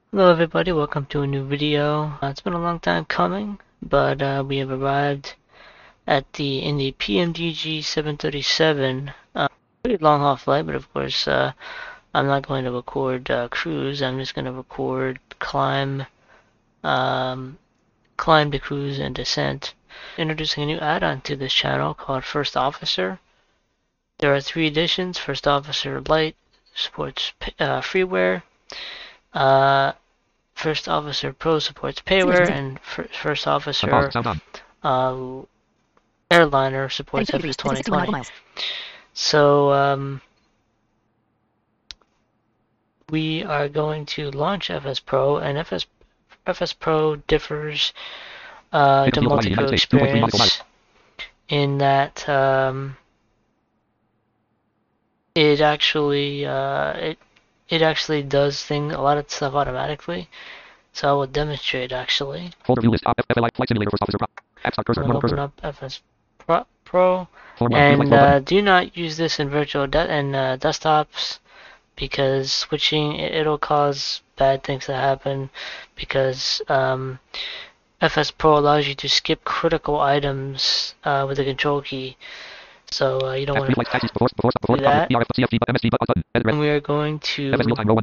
Hello everybody, welcome to a new video. It's been a long time coming, but we have arrived at in the PMDG 737. Pretty long haul flight, but of course I'm not going to record cruise. I'm just going to record um, climb to cruise and descent. Introducing a new add-on to this channel called First Officer. There are 3 editions: First Officer Light, supports freeware. First Officer Pro supports payware, and First Officer Airliner supports FS 2020. So we are going to launch FS Pro, and FS Pro differs the multi-crew experience in that it actually does a lot of stuff automatically. So I will demonstrate actually. Folder view list. FLI Flight Simulator First Officer Pro. App Start cursor. Open up FS Pro and do not use this in virtual desktops, because switching it'll cause bad things to happen, because FS Pro allows you to skip critical items with the control key. So you don't want to do that. And we are going to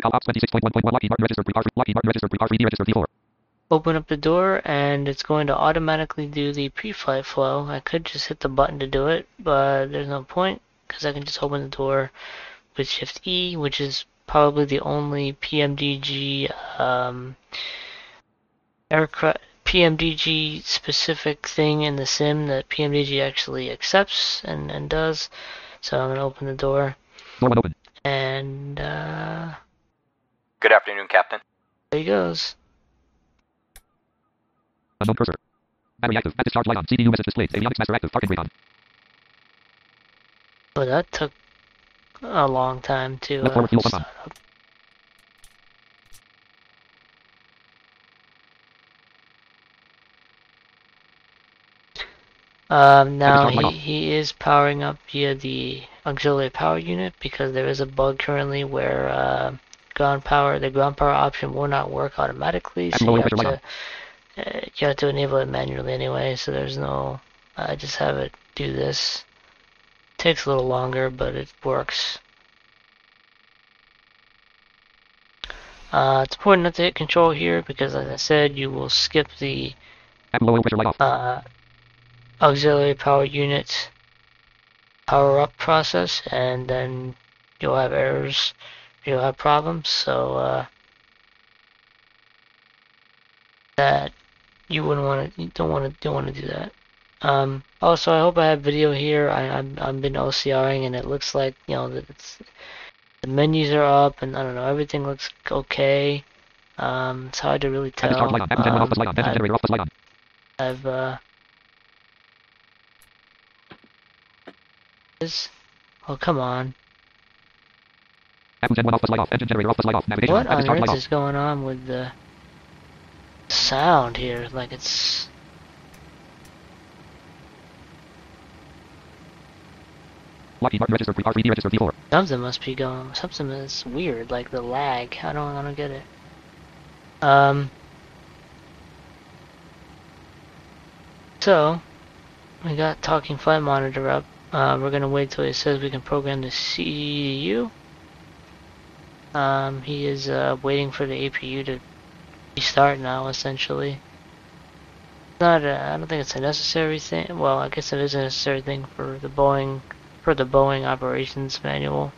open up the door, and it's going to automatically do the pre-flight flow. I could just hit the button to do it, but there's no point, because I can just open the door with Shift E, which is probably the only PMDG aircraft PMDG specific thing in the sim that PMDG actually accepts and does. So I'm gonna open the door. Open. And good afternoon, Captain. There he goes. Unknown cursor. Battery active. At discharge light on. CPU message displayed. Avionics master active. Parking brake on. But that took a long time to start up. Now he is powering up via the auxiliary power unit, because there is a bug currently where the ground power option will not work automatically, so you have to enable it manually anyway. So there's no, I just have it do this. Takes a little longer, but it works. It's important not to hit control here, because as I said, you will skip the auxiliary power unit power up process, and then you'll have errors, you'll have problems. So that you don't want to do that. Also, I hope I have video here. I've been OCRing, and it looks like, you know, that the menus are up, and I don't know, everything looks okay. It's hard to really tell. Oh, come on. What on earth is going on with the sound here? Like, it's... Something must be going... Something is weird, like the lag. I don't get it. So, we got talking flight monitor up. We're gonna wait till it says we can program the CDU. He is waiting for the APU to restart now, essentially. I don't think it's a necessary thing. Well, I guess it is a necessary thing for the Boeing operations manual.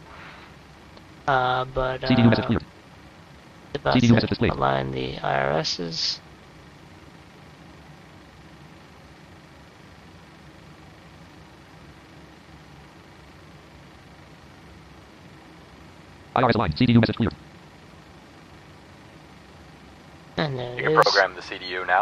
But about to align the IRSs. IRS line. CDU message cleared. And there it is. You program the CDU now.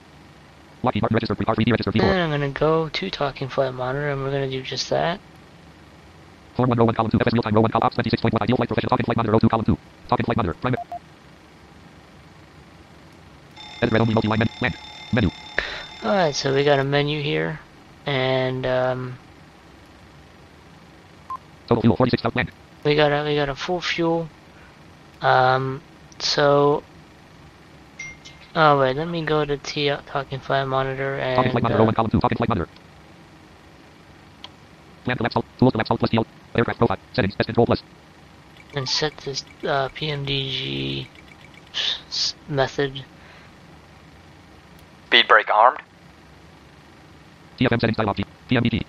And I'm gonna go to talking flight monitor, and we're gonna do just that. Form 1 row 1 column 2 FS real time row 1 column ops 26.1 ideal flight professional talking flight monitor row 2 column 2 talking flight monitor primary edit red only multi-line menu. Alright, so we got a menu here, and total fuel 46,000 we got a full fuel. So Oh wait, let me go to Talking Flight Monitor Talking flight monitor, 01, column 2, talking flight monitor. Plan to left, tools to left, plus TL. Aircraft profile, settings, S control plus. and set this PMDG method. Speed brake armed. TFM settings dialog, PMDG.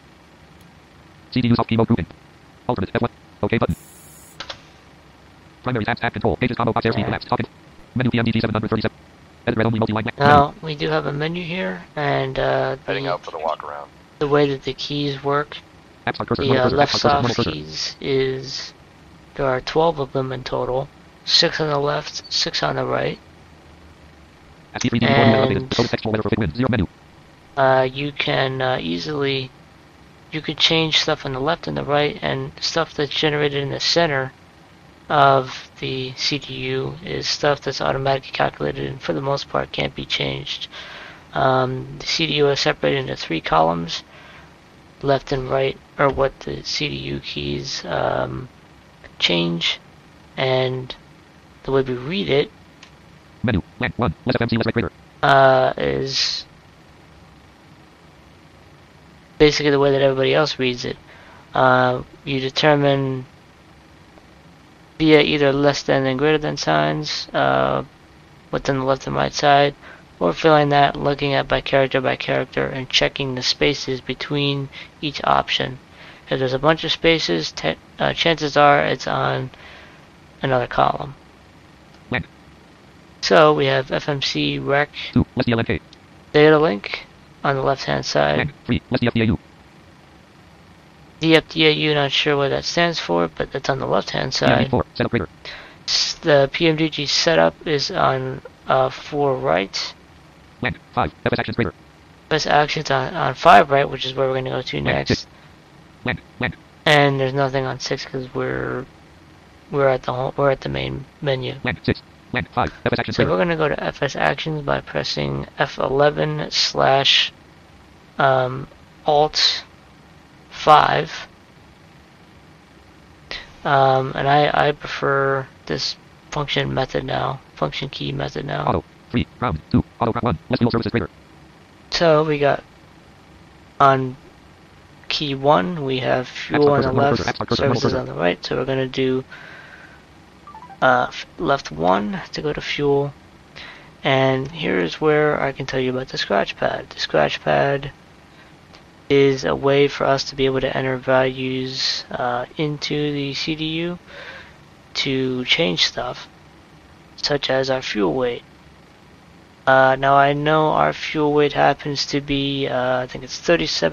CD use off keyboard grouping. Alternate, F1. OK button. Primary tabs, tab control, pages combo box, airspeed collapse, talking. Menu PMDG 737. Edit read only multi-line. Now, we do have a menu here, and Heading out for the walk around. the way that the keys work, Cursor, the cursor, left cursor, soft cursor. keys is, there are 12 of them in total, 6 on the left, 6 on the right. And textual weather for fit wind, 0 menu. You can easily, you could change stuff on the left and the right, and stuff that's generated in the center of the CDU is stuff that's automatically calculated and for the most part can't be changed. The CDU is separated into 3 columns, left and right are what the CDU keys change, and the way we read it Menu, blank, 1, less FMC, less rate is basically the way that everybody else reads it. You determine via either less than and greater than signs within the left and right side, or filling that, looking at by character, and checking the spaces between each option. If there's a bunch of spaces, chances are it's on another column. Blank. So we have FMC rec 2, less DLNK. data link on the left hand side. Blank, 3, less DFDAU. DFDAU, not sure what that stands for, but it's on the left hand side. 4, setup grader. The PMDG setup is on 4 right. Blank, 5, FS actions grader. FS actions on 5 right, which is where we're going to go to Blank, next. 6. Blank, blank. And there's nothing on 6 because we're at the main menu. Blank, 6. Blank, 5, FS actions So grader. we're going to go to FS actions by pressing F11 / Alt 5. And I prefer this function key method now. Auto, 3, ground, 2, auto, 1, less fuel services grader. So we got on key 1, we have fuel on the left, services on the right. So we're going to do left 1 to go to fuel. And here's where I can tell you about the scratch pad. The scratch pad is a way for us to be able to enter values into the CDU to change stuff, such as our fuel weight. Now I know our fuel weight happens to be, I think it's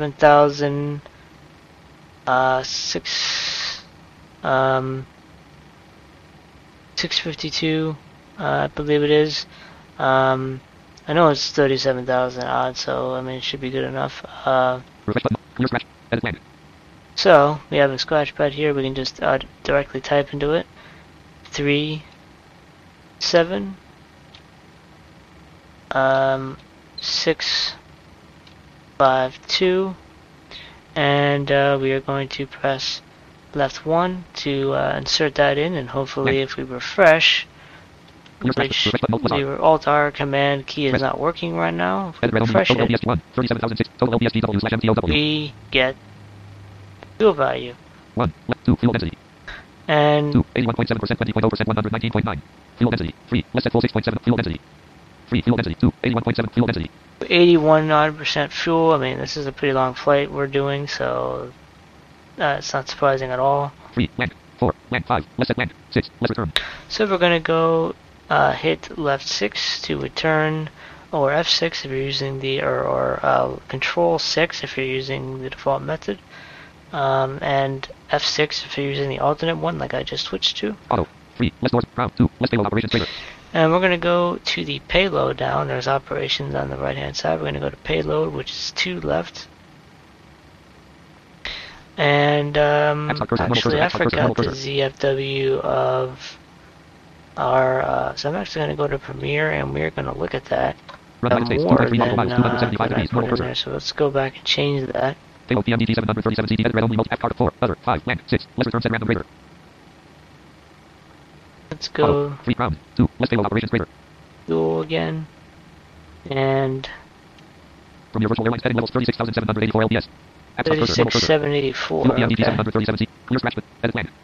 652, I believe it is. I know it's 37,000 odd, so I mean it should be good enough. Refresh button, clear scratch, edit blank. So we have a scratch pad here. We can just directly type into it. 37 652, and we are going to press left 1 to insert that in, and hopefully if we refresh, which the Alt R command key is not working right now, if we refresh it, we get fuel value. 1, 2, fuel density. And 2, 81.7%, 20.0%, 119.9. Fuel density. 3, less than full 6.7. Fuel density. 3, fuel density. 2, 81.7. Fuel density. 81% fuel. I mean, this is a pretty long flight we're doing, so it's not surprising at all. 3, blank. 4, blank. 5, less than blank. 6, less return. So we're going to go hit left 6 to return, or F6 if you're using the, or control 6 if you're using the default method, and F6 if you're using the alternate one like I just switched to. Auto, 3, less doors, ground, 2, less payload operations trader. And we're going to go to the payload down. There's operations on the right hand side. We're going to go to payload, which is 2 left. And actually I forgot the ZFW of our, so I'm actually going to go to Premiere and we're going to look at that more than what I put in there. So let's go back and change that. Payload PMDG 737 CD, edit read only, multi, card 4, other, 5, blank, 6, less return, set random grader. Let's go. 3, ground, 2, less payload operations grader. fuel again. And From your virtual airlines heading levels 36,784 LPS. Apps up cursor, normal cursor. 3784. Fuel PMDT Okay. 737C. Clear scratch with edit land.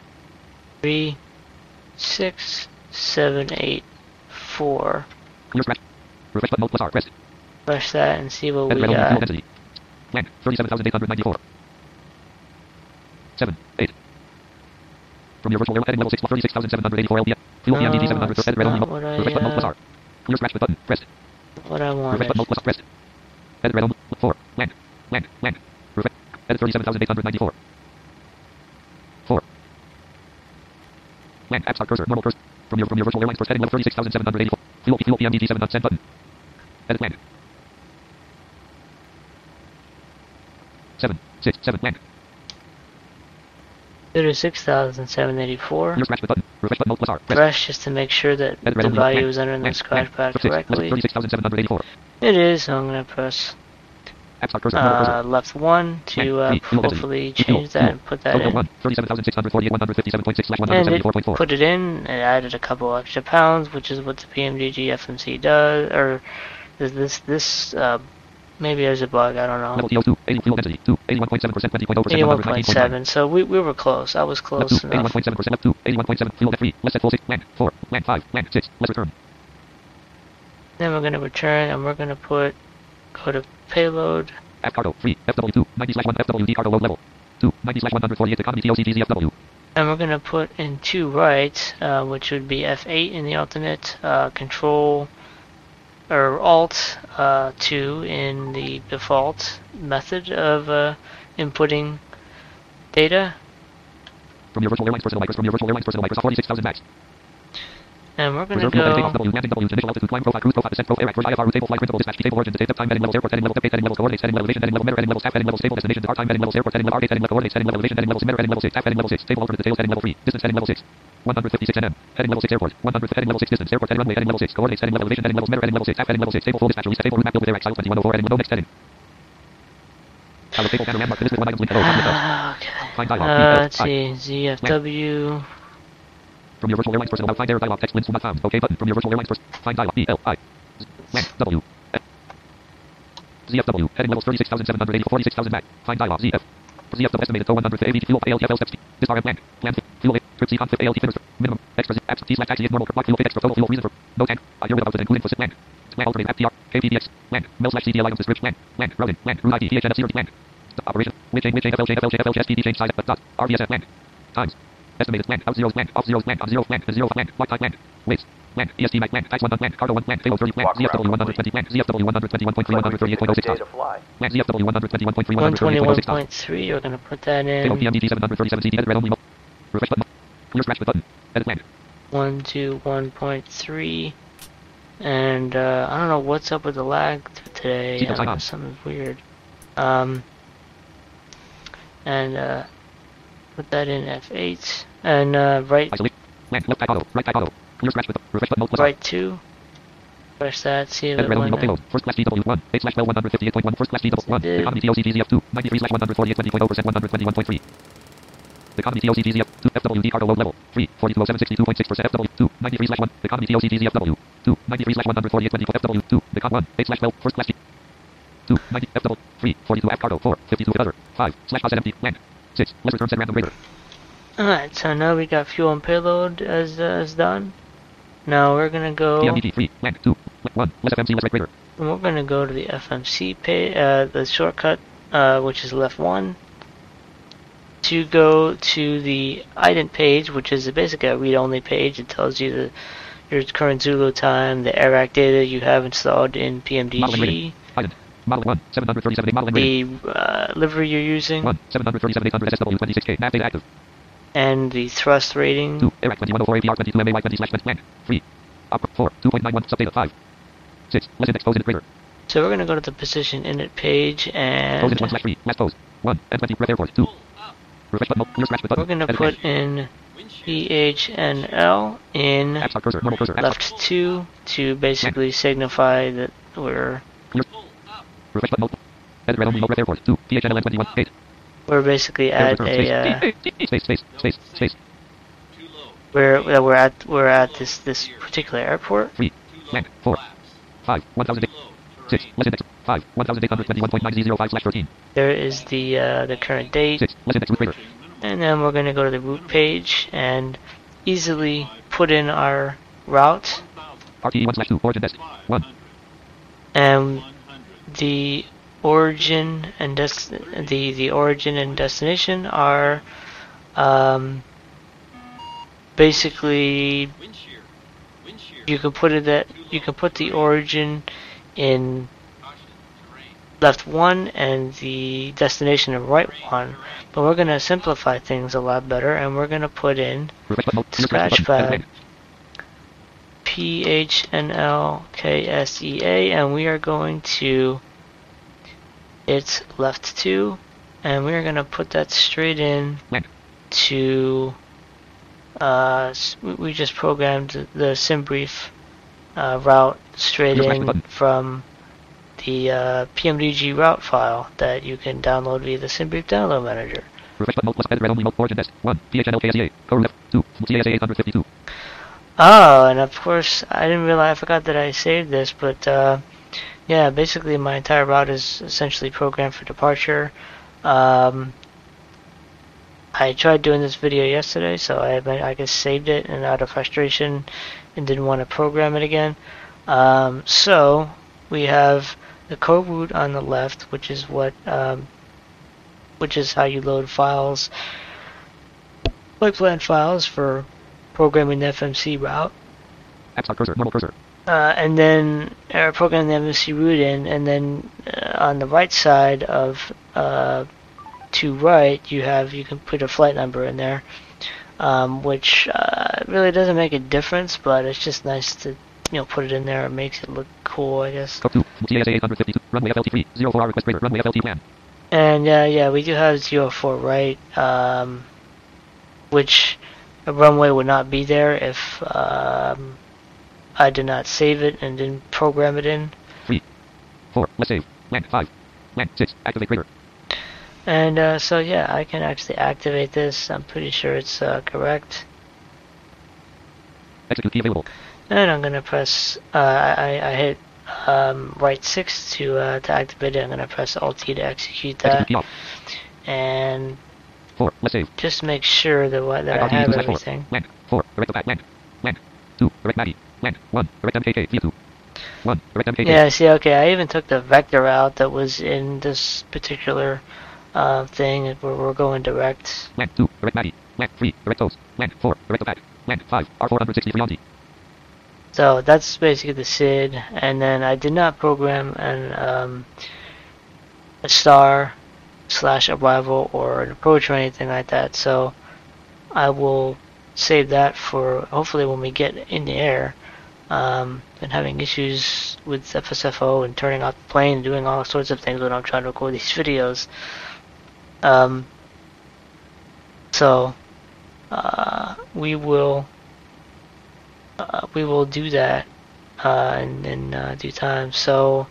36784. Clear scratch. Refresh button mode plus R. Press. Push that and see what Edit we red fuel got. density. Land 37,894. 7, 8. From your virtual airline heading level 6 36,784 LPS. Fuel PMDT 700. That's Edit red not mode. what Refresh button mode plus I, R. Clear scratch with button. Press. what I Refresh wanted. button mode plus press. Edit red mode. 4. Land. Land. Land. Refresh. Edit 37,894. 4. Land. App start cursor. Normal cursor. From your virtual airlines first heading level 36,784. Fuel PMDT 7 send button. Edit land. 7, 6, 7 land. 36,784. Clear scratch with button. Refresh button mode plus R. Press. Fresh just to make sure that Edit red the mode. value Land. is under the Land. scratch Land. pad 6, correctly. 36,784. It is, so I'm gonna press App start cursor. Normal cursor. left 1 to Land. Fuel density. hopefully Fuel. change that and put that Total in. 1. 37,648 And it 157.6/174.4. put it in, it added a couple extra pounds, which is what the PMDG FMC does, or this maybe there's a bug, I don't know. Level TO2. 80 fuel density. 2. 81.7%. 20.0%. 119.9. 81.7, so we were close, I was Left close 2. enough. 81.7%. Left 2. 81.7. Fuel at 3. Less at full 6. Land. 4. Land 5. Land 6. Let's return. Then we're gonna return, and we're gonna go to payload, App cargo. 3. FW2. 90/1 FWD cargo load level. 2. 90/148 economy TOCGZFW. and we're gonna put in 2 right, which would be F8 in the alternate, Control or Alt 2 in the default method of inputting data, From your virtual airlines personal Microsoft 46,000 max. and we're gonna Reserve fuel heading takeoff go. W. Landing W. Initial altitude. Climb profile. Cruise profile. Descent profile. Air act. IFR route table. Flight principal. Dispatch. Table origin. Table time. Heading levels. Airport. Heading levels. Update. Heading levels. Coordinates. Heading levels. Elevation. Heading levels. Merit. Heading levels. Stable destination. Depart time. Heading levels. Airport. Heading levels. Arcade. Heading level. Coordinates. Heading elevation. Heading levels. Merit. Heading level 6. Tap. Heading level 6. Table alternate details. Heading level 3. Distance. Heading level 6. 156 nm. Heading level 6 airport. 100 heading level 6 distance. Airport. Heading runway. Heading level 6. Coordinates. Heading level elevation. Heading levels. Merit. Heading level 6. Tap. Heading level 6. Table full dispatch. Release. Table route map built with air act. 2104. Heading no next heading. Table panorama. List with one items link below. Okay. Find dialog. Let's see, ZFW. From your virtual airlines personal about find air dialog text links will not found. OK button. From your virtual airlines first. Find dialog. BLI. Land. W. ZFW. Heading levels 36,780. 46,000 max. Find dialog. ZF. ZFW estimated tow 100 AVT fuel ALTFL steps. This RM land. Land. Fuel. Trip C conflict ALT finisher. Minimum. Extra zip. Apps. T/taxi is normal. Block fuel. Extra total fuel reason for. No tank. Here without the including for sit land. Land alternate app TR. KPDX. Land. Mel/CDL items description. Land. Land. Routing. Land. Route ID. DHNF 0 land. Operation. Win chain. FL chain. FL chain. FL chain. SPD change size. Dot. RVSF land. Times. Estimated land. Out zeros land. Off zeros land. On zero land. Zero land. Block time land. Weights. Land. EST Mac land. Tax 1 land. Cargo 1 land. Payload 30 land. ZFW 120 land. ZFW 121.3 138.06 fly. land. ZFW 121.3 138.06 121.3, we're gonna put that Payload in. PMDT 737 CD. Edit red only mode. Refresh button. Clear scratch with button. Edit land. 121.3. And I don't know what's up with the lag today. Seatbelt sign on. Something's weird. And put that in F8. And right Isolate. Land. Left tag auto. Right tag auto. Clear scratch with refresh button mode plus right 2. Press that, see if Edit it red only went mode in. payload. First class DW1. 8/L 158.1. First class DW1. Did. Economy TOCGZF2. 93/148.20%. 121.3. Economy TOCGZF2. FWD cargo load level. 3. 420762.6%. FW2. 93/1. Economy TOCGZFW. 2. 93/148.24. FW2. Econ 1. 8/12. First class D. 2. 90. FW. 3. 42 app cargo. 4. 52 other. 5/cos empty. Land. 6. Let's return set random grader. Alright, so now we got fuel and payload as done. Now we're gonna go. PMDT 3. Land. 2. 1. Less FMC. Less right grader. And we're gonna go to the FMC page, the shortcut, which is left 1, to go to the ident page, which is basically a read-only page. It tells you your current Zulu time, the AirAct data you have installed in Model and PMDG, rating. Ident. Model 1. 737. Model and rating. the livery you're using, 1. 737 800 SW26K. Nav data active. and the thrust rating. 2. AirAct 2104 APR 22 MAY 20/20 land. 3. Op 4. 2.91 subdata 5. 6. Less index pose in grader. So we're gonna go to the position init page, Pose and in 1/3. Last pose. 1. N20 ref airport. 2. Refresh button. Clear scratch with button. we're gonna Edit put in PHNL in app start cursor. Normal cursor. App left 2 to basically signify that we're Clear. Refresh button. Edit red only mode ref airport. 2. PHNL N21. 8. basically Air at return. a Space. we're at this particular airport. 3. Blank. 4. 5. 1008. 6. Less index. 5. 1821.905/13. There is the current date. 6. Less index root creator. And then we're going to go to the root page and easily put in our route. RTE 1/2. Origin desk. 1. And the origin and the origin and destination are basically you can put the origin in left 1 and the destination in right 1, but we're going to simplify things a lot better, and we're going to put in Scratchpad PHNLKSEA, and we are going to hit left 2, and we are going to put that straight in to we just programmed the SimBrief route straight in from the PMDG route file that you can download via the SimBrief download manager. Oh, and of course, I forgot that I saved this, but yeah, basically my entire route is essentially programmed for departure. I tried doing this video yesterday, so I just saved it, and out of frustration, and didn't want to program it again. So we have the code root on the left, which is how you load files, like plan files for programming the FMC route. Cursor, normal cursor. And then program the FMC route in, and then on the right side of to right, you can put a flight number in there, which really doesn't make a difference, but it's just nice to put it in there. It makes it look cool, I guess. Runway FLT 3, 04 request breaker, runway FLT plan. And yeah, we do have 04 right, which a runway would not be there if I did not save it and didn't program it in. 3, 4, let's save. Land 5, land 6, activate breaker. And so yeah, I can actually activate this. I'm pretty sure it's correct. Execute key available. And I'm gonna press. I hit right 6 to activate it. I'm gonna press Alt T to execute that. And 4. Let's save. just make sure that I have everything. Land 4. Erect back. Land 2. Erect Maddie. Land 1. Erect MKK. Via 2. 1. Erect MKK. Yeah. See. Okay. I even took the vector out that was in this particular thing where we're going direct. Land 2. Erect Maddie. Land 3. Erect toes. Land 4. Erect back. Land 5. R463 Yanti. So that's basically the SID, and then I did not program a star / arrival or an approach or anything like that, so I will save that for hopefully when we get in the air. Been having issues with FSFO and turning off the plane and doing all sorts of things when I'm trying to record these videos. So we will do that in due time. So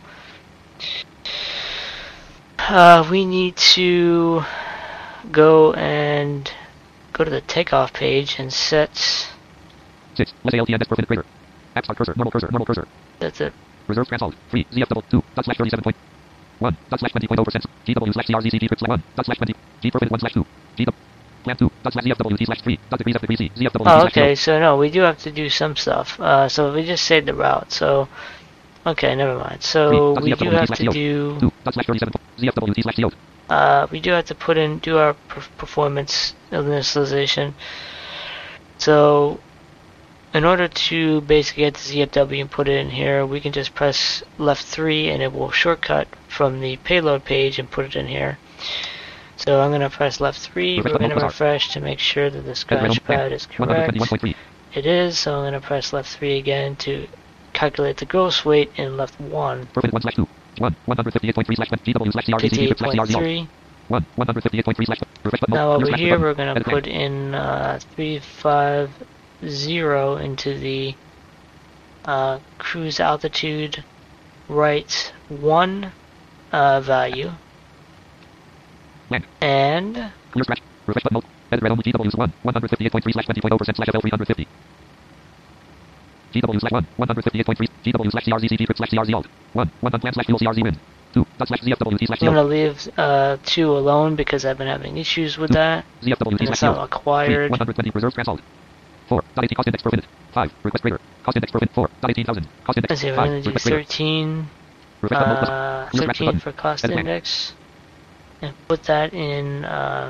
we need to go to the takeoff page and set 6. Let's ALTN desk profit greater. App start cursor, normal cursor. That's it. Reserve transalt. 3. ZF double 2. /37. 1. /20.0%. GW /CRZC script 1. /20. G profit 1/2. GW. Plan 2. /ZFWT/3. Degrees F degrees C. ZFWT. Oh, okay. So no, we do have to do some stuff. So we just saved the route. So okay, never mind. So we do have to do. 2. /37. ZFWT/CO. We do have to do our performance initialization. So in order to basically get the ZFW and put it in here, we can just press left 3 and it will shortcut from the payload page and put it in here. So I'm going to press left 3, we're going to refresh to make sure that the scratchpad is correct. It is, so I'm going to press left 3 again to calculate the gross weight in left 1. 1/2. 158.3/GW/CRZC. 158.3/. Now over here we're going to put in 350 into the cruise altitude right 1 value. And clear scratch. Refresh button mode. Edit red only GWs 1. 158.3/20.0%/FL350. GW slash 1, 158.3, GW slash CRZ CG slash CRZ alt. 1, 1 slash fuel CRZ win. 2, dot slash ZFWT slash I'm alt. gonna leave 2 alone because I've been having issues with 2, that. ZFWT And it's slash not alt. 3, required. 120 reserve trans alt. 4, dot 18 cost index per minute. 5, request greater. Cost index per minute. 4, dot 18,000. Cost index. Let's see, we're 5, gonna do request greater. 13. Refresh button mode plus. 13 for cost Edit blank. index. And put that in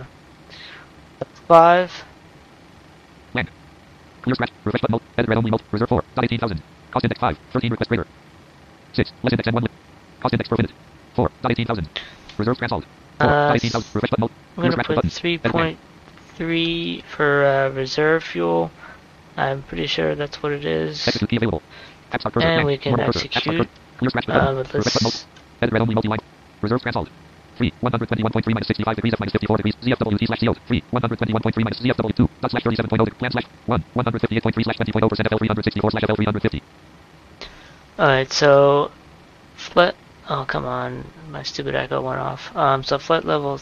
5. Blank. Clear scratch. Refresh button mode. Edit red only mode. Reserve 4, dot 18,000. Cost index 5, 13 request greater. 6, less index and 1 cost index per minute. 4, dot 18,000. Reserve trans alt. 4, dot 18,000. Refresh button mode. I'm Clear gonna scratch put button. Edit blank. 3.3 for reserve fuel. I'm pretty sure that's what it is. Execute key available. App start cursor. And blank. we can Normal cursor. App start execute. cursor. Clear scratch button. But Refresh button mode. let's. Edit red only multi-line. Reserve trans alt. 3, 121.3 minus 65 degrees F minus 54 degrees. ZFWT slash CO. 3, 121.3 minus ZFW2. Dot slash 37.0 plan slash 1, 158.3 slash 20.0% FL 364 slash FL 350. Alright, so flight. Oh, come on. My stupid echo went off. So flight level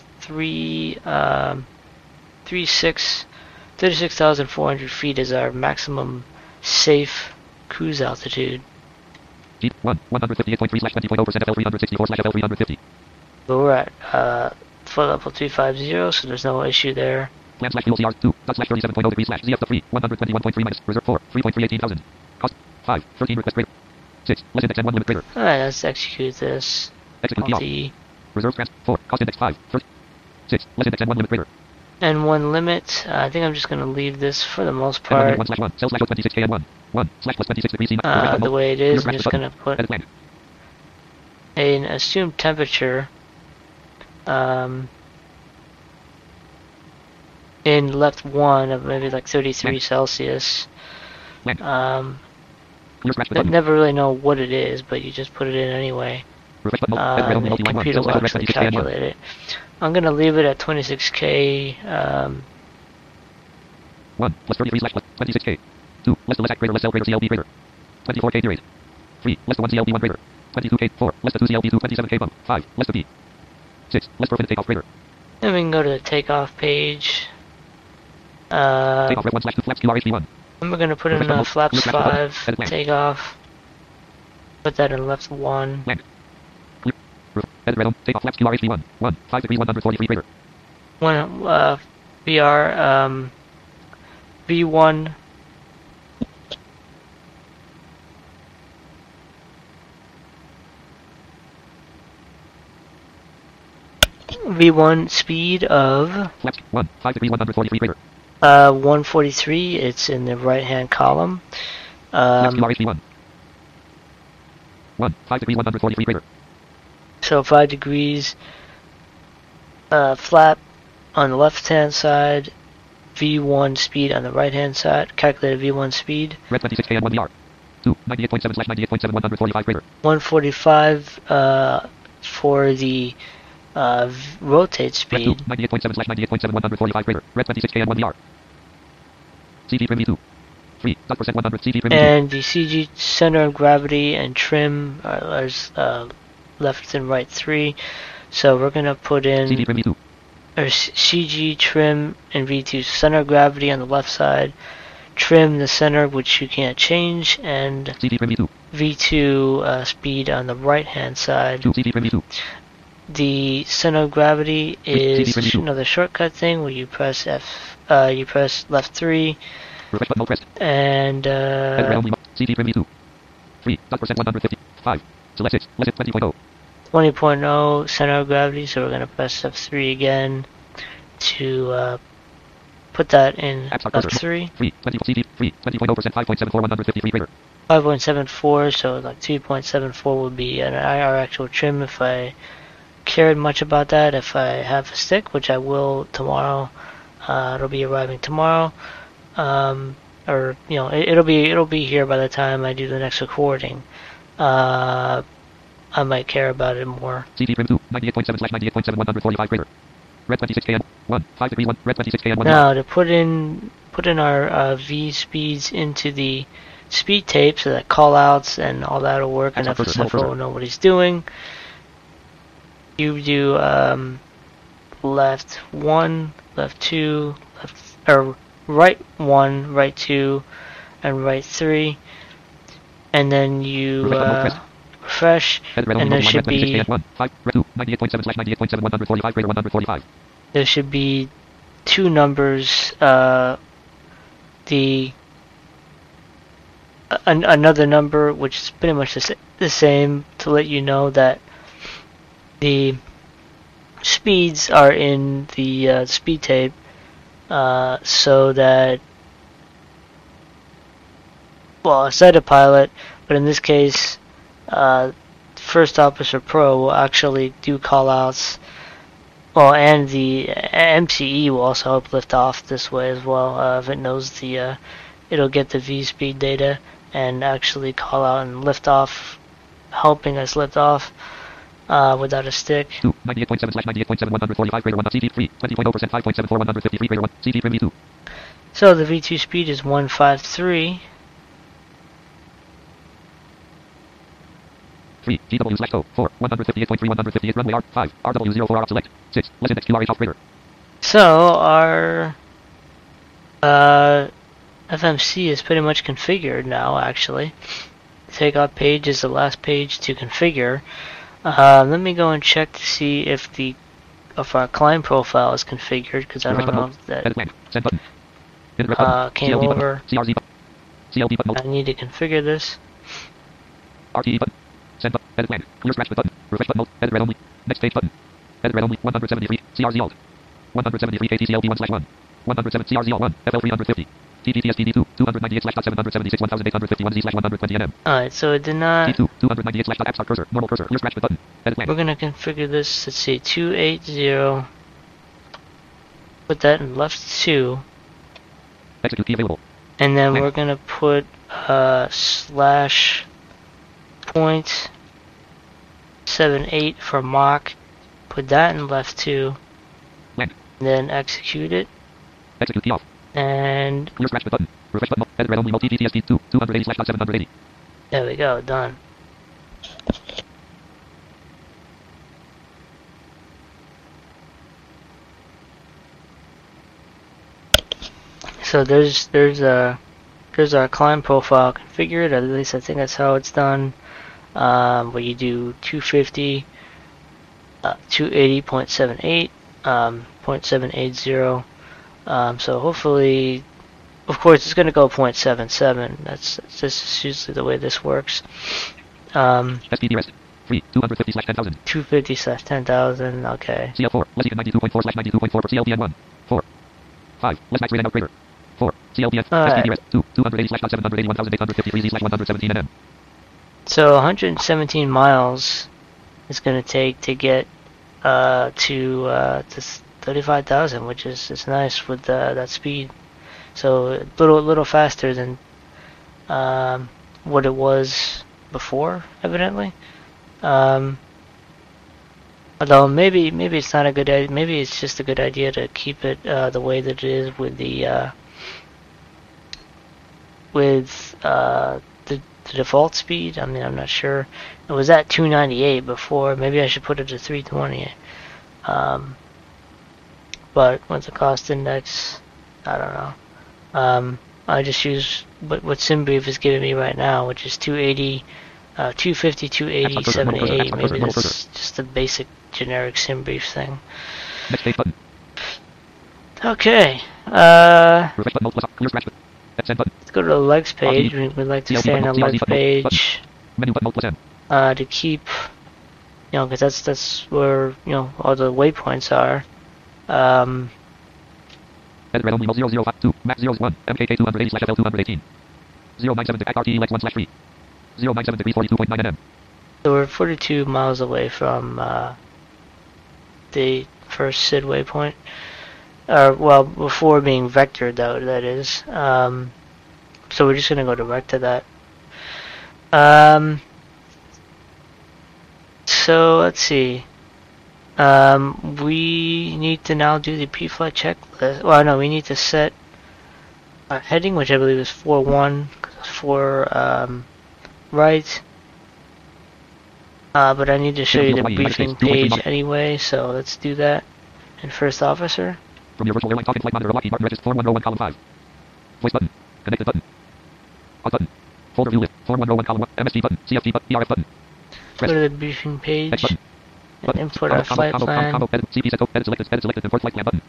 36,400 feet is our maximum safe cruise altitude. Jeep 1, 158.3 slash 20.0% FL 364 slash FL 350. But we're at flight level 350, so there's no issue there. Plan slash fuel CR 2, dot slash 37.0 degrees slash ZF 3, 121.3 minus reserve 4, 3.318,000. Cost 5, 13 request greater. 6, less index and 1 limit greater. Alright, let's execute this. Execute Alt key E. Reserve trans 4, cost index 5, 6, less index and 1 limit greater. And 1 limit. I think I'm just going to leave this for the most And part 1 slash 1, cell slash 26K and 1, 1 slash plus 26 degrees C. the way it is. I'm just going to put Edit blank. an assumed temperature in left 1 of maybe like 33 Celsius. Blank. Clear scratch I button. never really know what it is, but you just put it in anyway. Refresh button mode. Edit red only The multi-line 1, computer cell will slash red actually 26K and 1. calculate it. I'm going to leave it at 26K. 1 plus 33 slash plus 26K. 2 less the less act greater less L greater CLB greater. 24K D rate. 3 less the 1 CLB 1 greater. 22K 4 less the 2 CLB 2 27K bump. 5 less the B. 6 less per minute takeoff greater. Then we can go to the takeoff page. Takeoff red 1 slash 2 flaps QRHD 1. And we're going to put in flaps 5 takeoff. Put that in left 1. Blank. Edit red on. Takeoff flaps QRHD 1. 1 5 degrees 143 greater. 1 VR V1 V1 speed of Flaps 1 5 degrees 143 greater. 143. It's in the right hand column. Flaps QRHD 1. 1 5 degrees 143 greater. So 5 degrees flap on the left hand side, V1 speed on the right hand side, calculated V1 speed. Red 26K and 1 VR. 2 98.7 slash 98.7 145 greater. 145 for the rotate Red 2 speed. 98.7 slash 98.7 145 greater. Red 26K and 1 VR. CG trim V2. 3 dot percent 100 CG trim V2. And the CG center of gravity and trim are left and right 3. So we're going to put in CG trim V2. or CG trim and V2 center of gravity on the left side, trim the center which you can't change, and CG trim V2. V2 speed on the right hand side. 2 CG trim V2. The center of gravity is CD22. another shortcut thing where you press you press left 3 Refresh button pressed. and Edit red only CG trim V2. 3 dot percent 150. 5 select 6 less it 20.0. 20.0 center of gravity, so we're going to press F3 again to put that in App start left cursor. 3. 3 20 CG 3 20.0% 5.74 153 greater. 5.74, so like 2.74 would be our actual trim if I cared much about that. If I have a stick, which I will tomorrow, it'll be arriving tomorrow, or you know, it'll be here by the time I do the next recording. I might care about it more. CG trim 2 98.7 slash 98.7 145 greater. Red 26K and 1 5 degrees 1 red 26K and 1 Now to put in our V speeds into the speed tape so that callouts and all that will work, and if will know what he's doing. You do left 1, left 2, left or right 1, right 2, and right 3. and then you refresh, and there should be there should be two numbers. Another number which is pretty much the same to let you know that the speeds are in the speed tape, so that, well, I said a pilot, but in this case, First Officer Pro will actually do callouts. Well, and the MCE will also help lift off this way as well. If it knows it'll get the V speed data and actually call out and lift off, helping us lift off without a stick. 98.7/98.71/45 So the V2 speed is 153. 3 GW/O 4 158.3 158 runway R 5 RW04 select 6 less index QRH operator. So our FMC is pretty much configured now. Actually, takeoff page is the last page to configure. Let me go and check to see if our climb profile is configured, because I don't know if that came over. I need to configure this. RTE button. Send button. Edit blank. Clear scratch button. Refresh button mode. Edit red only. Next page button. Edit red only. 173 CRZ alt. 173 KTCLB1/1. 107 CRZ alt 1 FL350. TPTSPD2 298/.776 1851 Z/120 NM. Alright, so it did not. T2 298/.app start cursor. Normal cursor. Clear scratch button. Edit blank. We're gonna configure this. Let's see, 280. Put that in left 2. Execute key available. And then we're gonna put /.78 for Mach. Put that in left 2. Blank. And then execute it. Execute key off. And clear scratch button. Refresh button. Edit red only mode. TPTSP2 280/.780. there we go, done. So there's our climb profile configured. At least I think that's how it's done. Where you do 250, 280.78, 0.780. So hopefully, of course, it's going to go 0.77. That's just usually the way this works. SPD rest. 3 250/10,000. 250/10,000. Okay. CL4 less than 92.4/92.4 for CLBN1. 4 5 less max rate and operator. 4 CLBN SPD rest 2 280/781,853 Z/117 NM. So 117 miles is going to take to get to 35,000, which is nice with that speed. So a little faster than what it was before, evidently. Although maybe it's not a good idea. Maybe it's just a good idea to keep it the way that it is with the default speed. I mean, I'm not sure. It was at 298 before. Maybe I should put it to 320. But with the cost index, I don't know. I just use what SimBrief is giving me right now, which is 280, 250, 280, 78. Maybe that's just a basic generic SimBrief thing. Next page button. Okay. Let's go to the legs page. We'd like to stay on the legs page to keep, because that's where all the waypoints are. Edit red only 0052 max 01 MKK 280/L218 097 RTE lex 1/3 097 degrees 42.9 NM. So we're 42 miles away from the first SID waypoint. Well, before being vectored, that is. So we're just gonna go direct to that. So let's see. We need to now do the pre-flight checklist. Well, no, we need to set our heading, which I believe is 41 for right. But I need to show you the briefing page anyway, so let's do that. And first officer. From your virtual airline talking flight monitor, Lockheed Martin register 4101 column 5. Voice button. Connected button. On button. Folder view list. Form 1 row 1 column 1. MSD button. CFD button. ERF button. Go to the briefing page X button. and input our flight plan. Edit, CP set, edit selected, import flight plan button.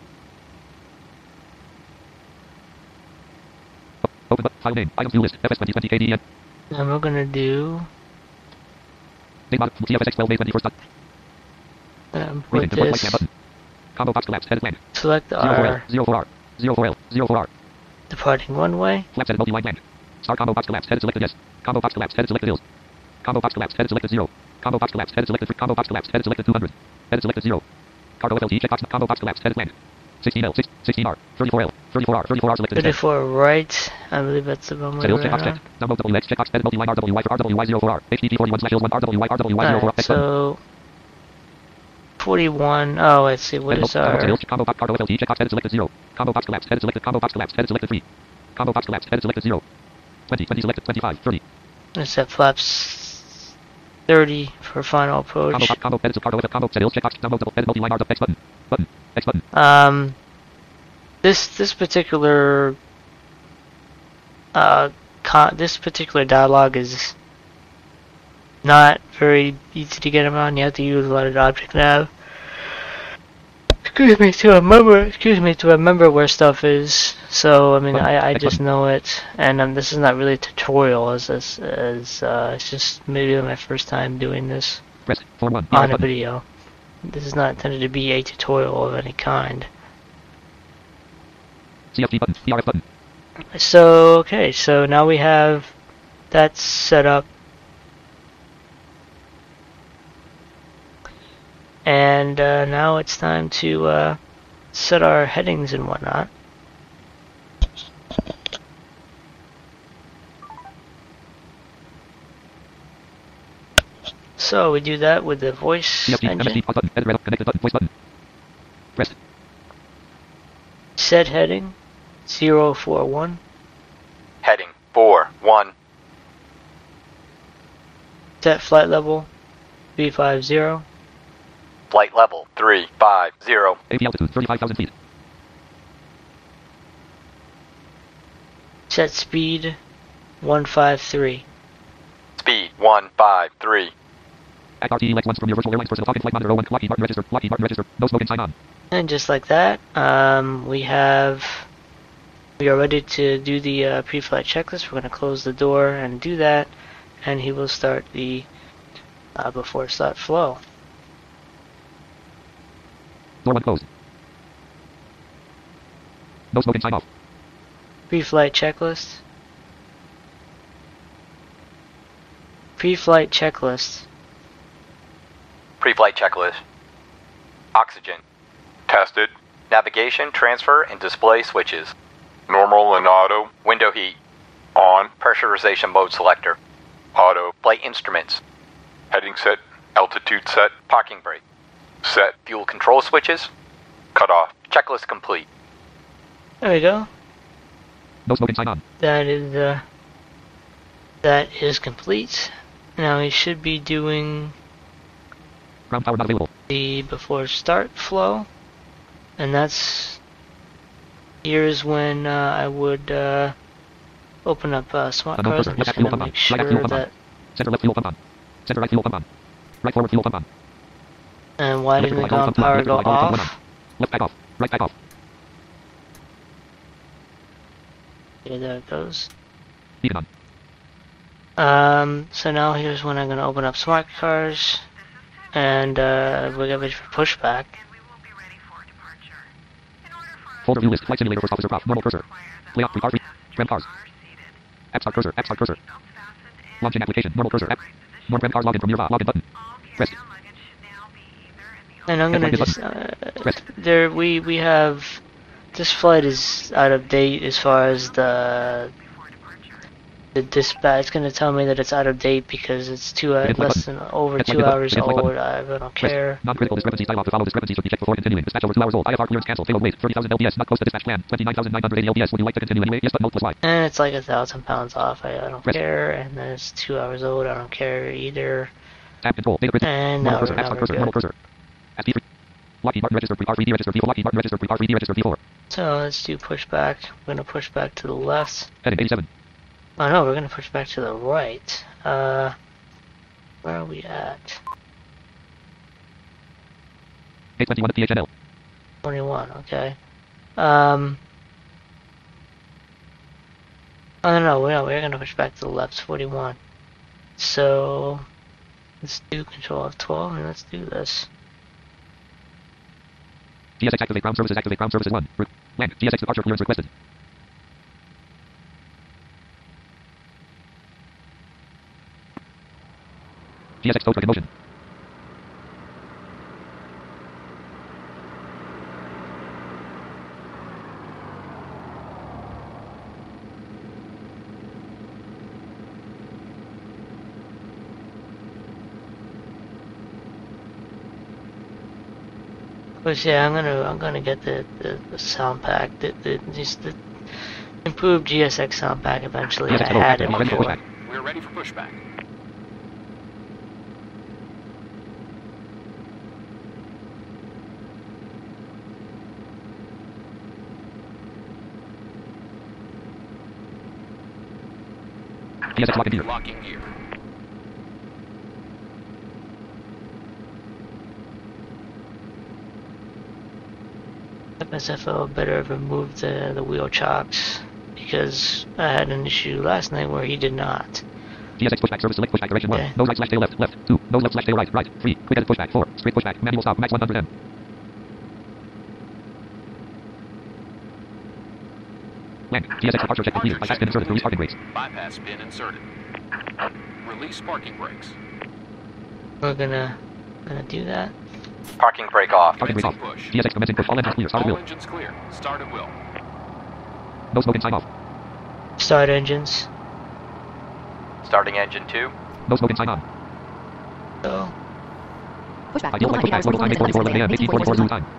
Open button, file name, items view list, FS 2020 KDN. And we're gonna do Name mod, TFSX 12 May 21st. put Import flight plan this, button. Combo box collapse, edit plan. select 0 for L, our 0 for R, 0 for L, 0 for R. departing runway. Flaps edit multi-line land. Star combo box collapse, edit selected yes. Combo box collapse, edit selected hills. Combo box collapse, edit selected 0. Combo box collapse, edit selected 3. Combo box collapse, edit selected 200. Edit selected 0. Cargo FLT, checkbox, combo box collapse, edit land. 16L, 16R, 34L, 34R, 34R selected. 34 right. I believe that's the runway Sales we're checkbox on. checked. Download WX checkbox, edit multi-line RWY for RWY 0 for R. HTT 41/1 RWY RWY 0 for R. Alright, so 41. Oh, let's see. What is our Combo box cargo FLT checkbox, edit selected 0. Combo box collapse, edit selected. Combo box collapse, edit selected 3. Combo box collapse, edit selected 0. 20 selected, 25, 30. Let's set flaps 30 for final approach. Combo edit cargo combo sales checkbox, download edit multi-line R X button. X button. This particular this particular dialogue is not very easy to get around. You have to use a lot of object nav. To remember where stuff is. So I mean, I just know it, and this is not really a tutorial, as it's just maybe my first time doing this on a video. This is not intended to be a tutorial of any kind. CFD button, ERF button. So okay, so now we have that set up. And now it's time to set our headings and whatnot. So we do that with the voice engine. MSD button, edit red, connected button, voice button. Rest. Set heading 041. Heading 4-1. Set flight level 350. Flight level 350. AP altitude 35,000 feet. Set speed 153. Speed 153. Act RTE Lex 1 from your virtual airlines personal Falcon flight monitor 01 Lockheed Martin register. Lockheed Martin register. No smoking, sign on. And just like that, we are ready to do the pre-flight checklist. We're going to close the door and do that, and he will start the before start flow. Door 1 closed. No smoking, sign off. Pre-flight checklist. Pre-flight checklist. Pre-flight checklist. Oxygen. Tested. Navigation, transfer, and display switches. Normal and auto. Window heat. On. Pressurization mode selector. Auto. Flight instruments. Heading set. Altitude set. Parking brake. Set. Fuel control switches. Cut off. Checklist complete. There we go. No smoking, sign on. That is complete. Now he should be doing Ground power not available. the before start flow, and here's when I would open up smart cars. I'm just going to make sure that. Center left fuel pump on. Center right fuel pump on. Right forward fuel pump on. And why didn't the ground power go off? Left back off. Right back off. Okay, there it goes. Even on. So now here's when I'm going to open up smart cars, and we're going to wait for pushback. Folder view list. Flight simulator first officer prop. Normal cursor. Play up. R3. Tram cars. App start cursor. App start cursor. Launching application. Normal cursor. App. More tram cars login from nearby. Login button. Rest. And I'm going to just we have this flight is out of date as far as the dispatch. It's going to tell me that it's out of date because it's less than over 2 hours old. I don't care. Non-critical discrepancies dialog to follow discrepancies should be checked before continuing. Dispatch over 2 hours old. IFR clearance cancelled. Failed wait. 30,000 LPS. Not close to dispatch plan. 29,980 LPS. Would you like to continue anyway? Yes, but no plus Y. And it's like 1,000 pounds off. I don't care. And then it's 2 hours old. I don't care either. Tab control. Data print. And normal now cursor. we're App start cursor. Normal good. cursor. SP3. Lockheed Martin register. R3D register. V4. Lockheed Martin register. R3D register. V4. So let's do pushback. We're going to push back to the left. Heading 87. Oh no, we're gonna push back to the right. Where are we at? 821 at PHNL. 21, okay. Oh no, we're gonna push back to the left, 41. So, let's do Control F12 and let's do this. GSX activate ground services 1. Land, GSX departure clearance requested. GSX tow truck in motion. But yeah, I'm gonna get the sound pack, just the improved GSX sound pack eventually. I had it before. We're ready for pushback. GSX locking gear. Locking gear. FSFO better remove the wheel chocks because I had an issue last night where he did not. GSX pushback service select pushback direction 1. Okay. Nose right slash tail left, left. 2. Nose left slash tail right, right. 3. Quick edit pushback 4. Straight pushback. Manual stop. Max 100 M. Land. GSX departure check completed. Bypass pin inserted. Release parking brakes. Bypass pin inserted. Release parking brakes. We're gonna do that. Parking brake off. Parking brake off. Push. GSX commencing push. All engines clear. Start at All wheel. engines clear. Start at will. No smoke and sign off. Start engines. Starting engine 2. No smoke and sign on. So Pushback. Ideal like pushback. Local time 8:44 11 a.m. 18:44 noon time.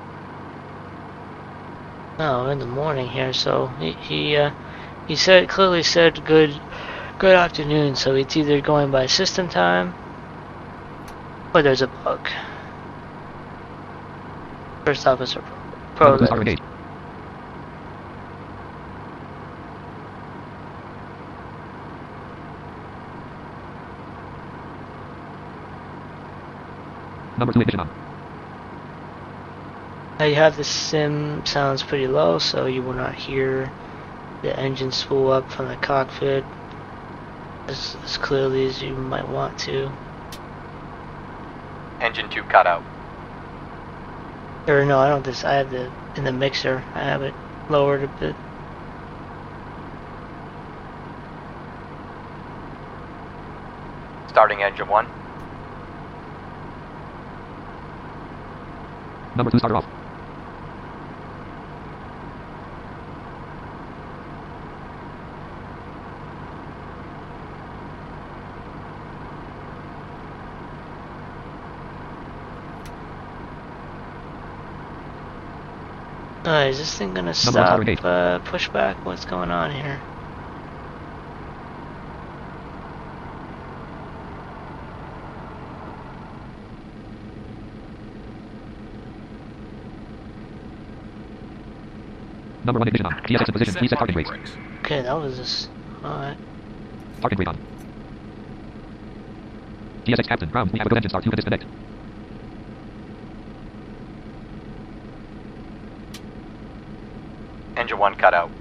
no, in the morning here. So he said clearly said good afternoon. So it's either going by system time or there's a bug. First officer pro. Number 2 star engaged. Number 2 ignition on. Now you have the sim sounds pretty low, so you will not hear the engine spool up from the cockpit as clearly as you might want to. Engine 2 cut out. Or no, I don't. I have the in the mixer. I have it lowered a bit. Starting engine 1. Number 2 starter off. Is this thing gonna one stop starter engaged. pushback? What's going on here? Number 1 ignition on. GSX in position. Reset parking brakes. Okay, that was just alright. Parking brake on. GSX captain. Ground. We have a good engine start. You can disconnect. Engine 1 cut out.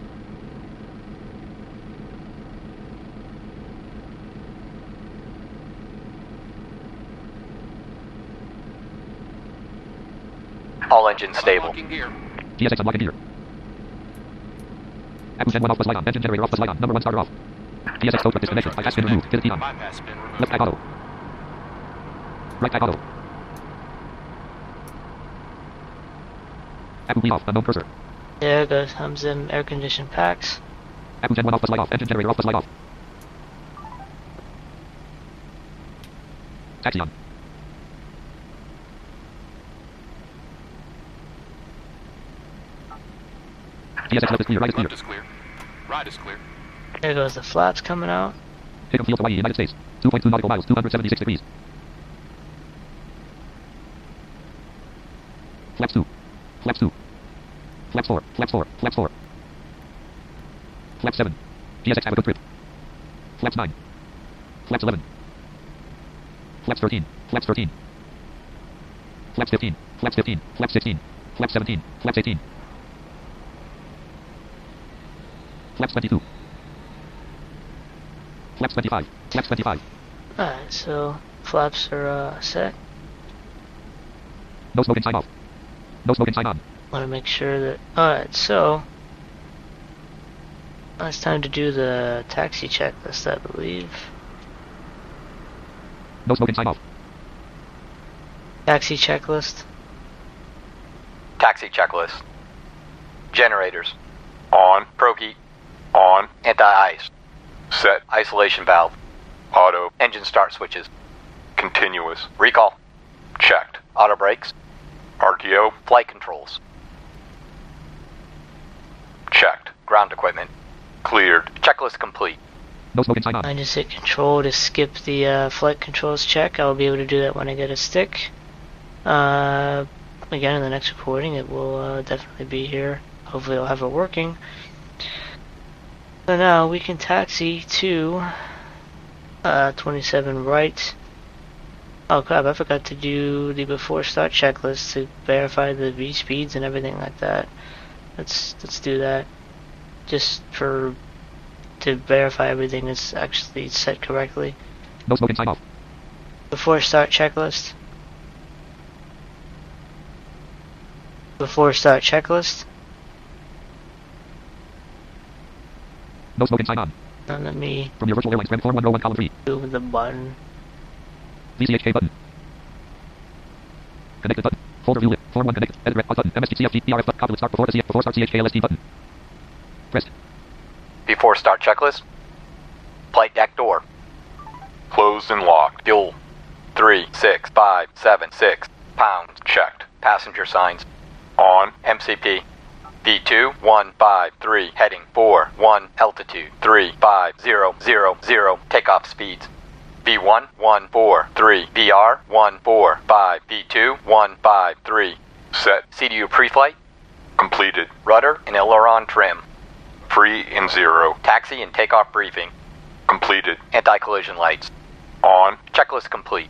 All engines stable. GSX unlocking gear. Apple Gen 1 off plus light on. Engine generator off plus light on. Number 1 starter off. GSX tow truck disconnected. Bypass pin removed. Pivot key on. Bypass pin removed. Left tag auto. Right tag auto. Apple lead off. Unknown cursor. There it goes. Sim air conditioned packs. Apple Gen 1 off plus light off. Engine generator off plus light off. Taxi on. GSX left is clear. Right is clear. Left is clear. Right is clear. There goes the flaps coming out. Hickam Field, Hawaii, United States. 2.2 nautical miles. 276 degrees. Flaps 2. Flaps 2. Flaps 4. Flaps 4. Flaps 4. Flaps 7. GSX have a good grip. Flaps 9. Flaps 11. Flaps 13. Flaps 13. Flaps 15. Flaps 15. Flaps 16. Flaps 17. Flaps 18. Flaps 22. Flaps 25. Flaps 25. Alright, so flaps are set. No smoking sign off. No smoking sign on. Want to make sure that. Alright, so now it's time to do the taxi checklist, I believe. No smoking sign off. Taxi checklist. Taxi checklist. Generators. On. Proheat. On. Anti-ice. Set. Isolation valve. Auto. Engine start switches. Continuous. Recall. Checked. Auto brakes. RTO. Flight controls. Checked. Ground equipment. Cleared. Checklist complete. No smoking sign on. I just hit control to skip the flight controls check. I'll be able to do that when I get a stick. Again, in the next recording, it will definitely be here. Hopefully I'll have it working. So now we can taxi to 27 right. Oh crap, I forgot to do the before start checklist to verify the V speeds and everything like that. Let's do that. Just to verify everything is actually set correctly. No smoking sign off. Before start checklist. Before start checklist. No smoking sign on. Now let me From your virtual airlines friend form 1 row 1 column 3. do the button. VCHK button. Connected button. Folder view list. Form 1 connect. Edit rep button. MSG CFG PRF button. Copy start before start CHK LST button. Pressed. Before start checklist. Flight deck door. Closed and locked. Fuel. 3657 pounds. Checked. Passenger signs. On. MCP. V2153. Heading 41. Altitude 35000. Takeoff speeds. V1143. VR145. V2153. Set. CDU pre-flight. Completed. Rudder and aileron trim. Free in 0. Taxi and takeoff briefing. Completed. Anti-collision lights. On. Checklist complete.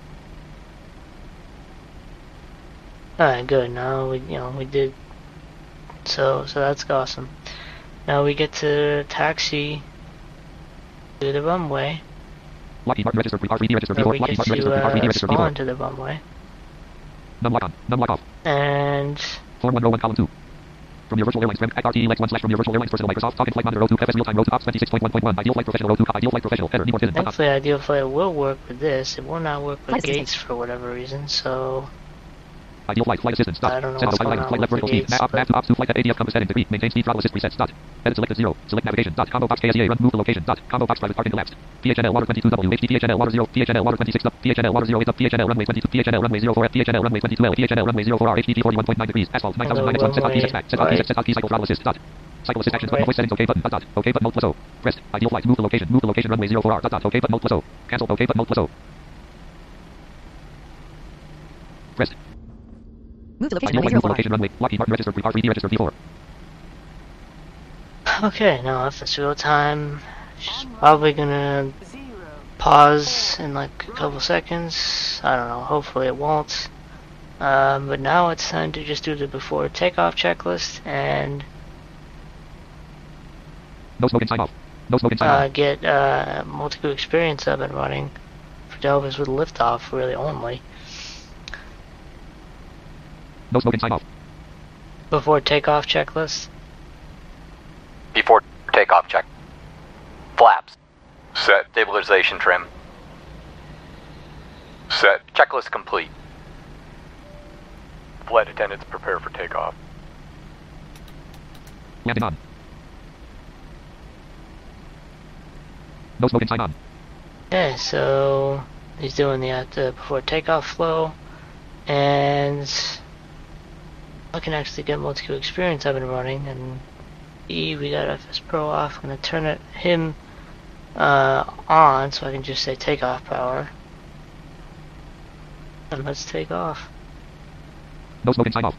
Alright, good. Now we did. So that's awesome. Now we get to taxi to the runway. Lockheed Martin registered R3D registered Where V4. we Lockheed get Martin registered R3D to registered spawn V4. to the runway. Num lock on. Num lock off. And Form 1 row 1 column 2. From your virtual airlines friend at RTE Lex 1 slash from your virtual airlines personal Microsoft talking flight monitor 02 FS real time row 2 ops 26.1.1 ideal flight professional row 2 ideal flight professional header Newport Finland. thankfully Ideal Flight will work with this. It will not work with Flight Gates for whatever reason, so Ideal flight assistance dot. I don't know Set what's auto going item on flight left with vertical the speed. gates, Map but- to ops to flight at ADF compass setting degree. Maintain speed throttle assist presets dot. Edit selected 0. Select navigation dot. Combo box KSEA run move the location dot. Combo box private parking elapsed. PHNL water 22W HD PHNL water 0 PHNL water 26 up PHNL water 0 8 up PHNL runway 22 PHNL runway 04 F PHNL runway 22 L PHNL runway 04 R HDT 41.9 degrees asphalt 9000 minus 1 set on P6 back set on P6 set on P cycle throttle assist dot. Cycle assist actions button voice settings OK button dot. OK button mode plus O. Pressed. Ideal flight move the location runway 04 R dot. OK button mode plus O. Cancel OK button mode plus O. Pressed. Move to location Ideal runway flight move the 04. location runway. Lockheed Martin registered R3D registered V4. Okay, now if it's real time, she's probably gonna pause in like a couple seconds. I don't know, hopefully it won't. But now it's time to just do the before takeoff checklist and No smoking sign off. No smoking sign on. get multi-crew experience up and running for Delvis with liftoff really only. No smoking sign off. Before takeoff checklist. Before takeoff check. Flaps. Set. Stabilization trim. Set. Checklist complete. Flight attendants prepare for takeoff. Landing on. No smoking sign on. Okay, so he's doing the before takeoff flow, and I can actually get multi-crew experience up and running. And we got FS Pro off. I'm gonna turn him on, so I can just say takeoff power, and let's take off. No smoking sign off.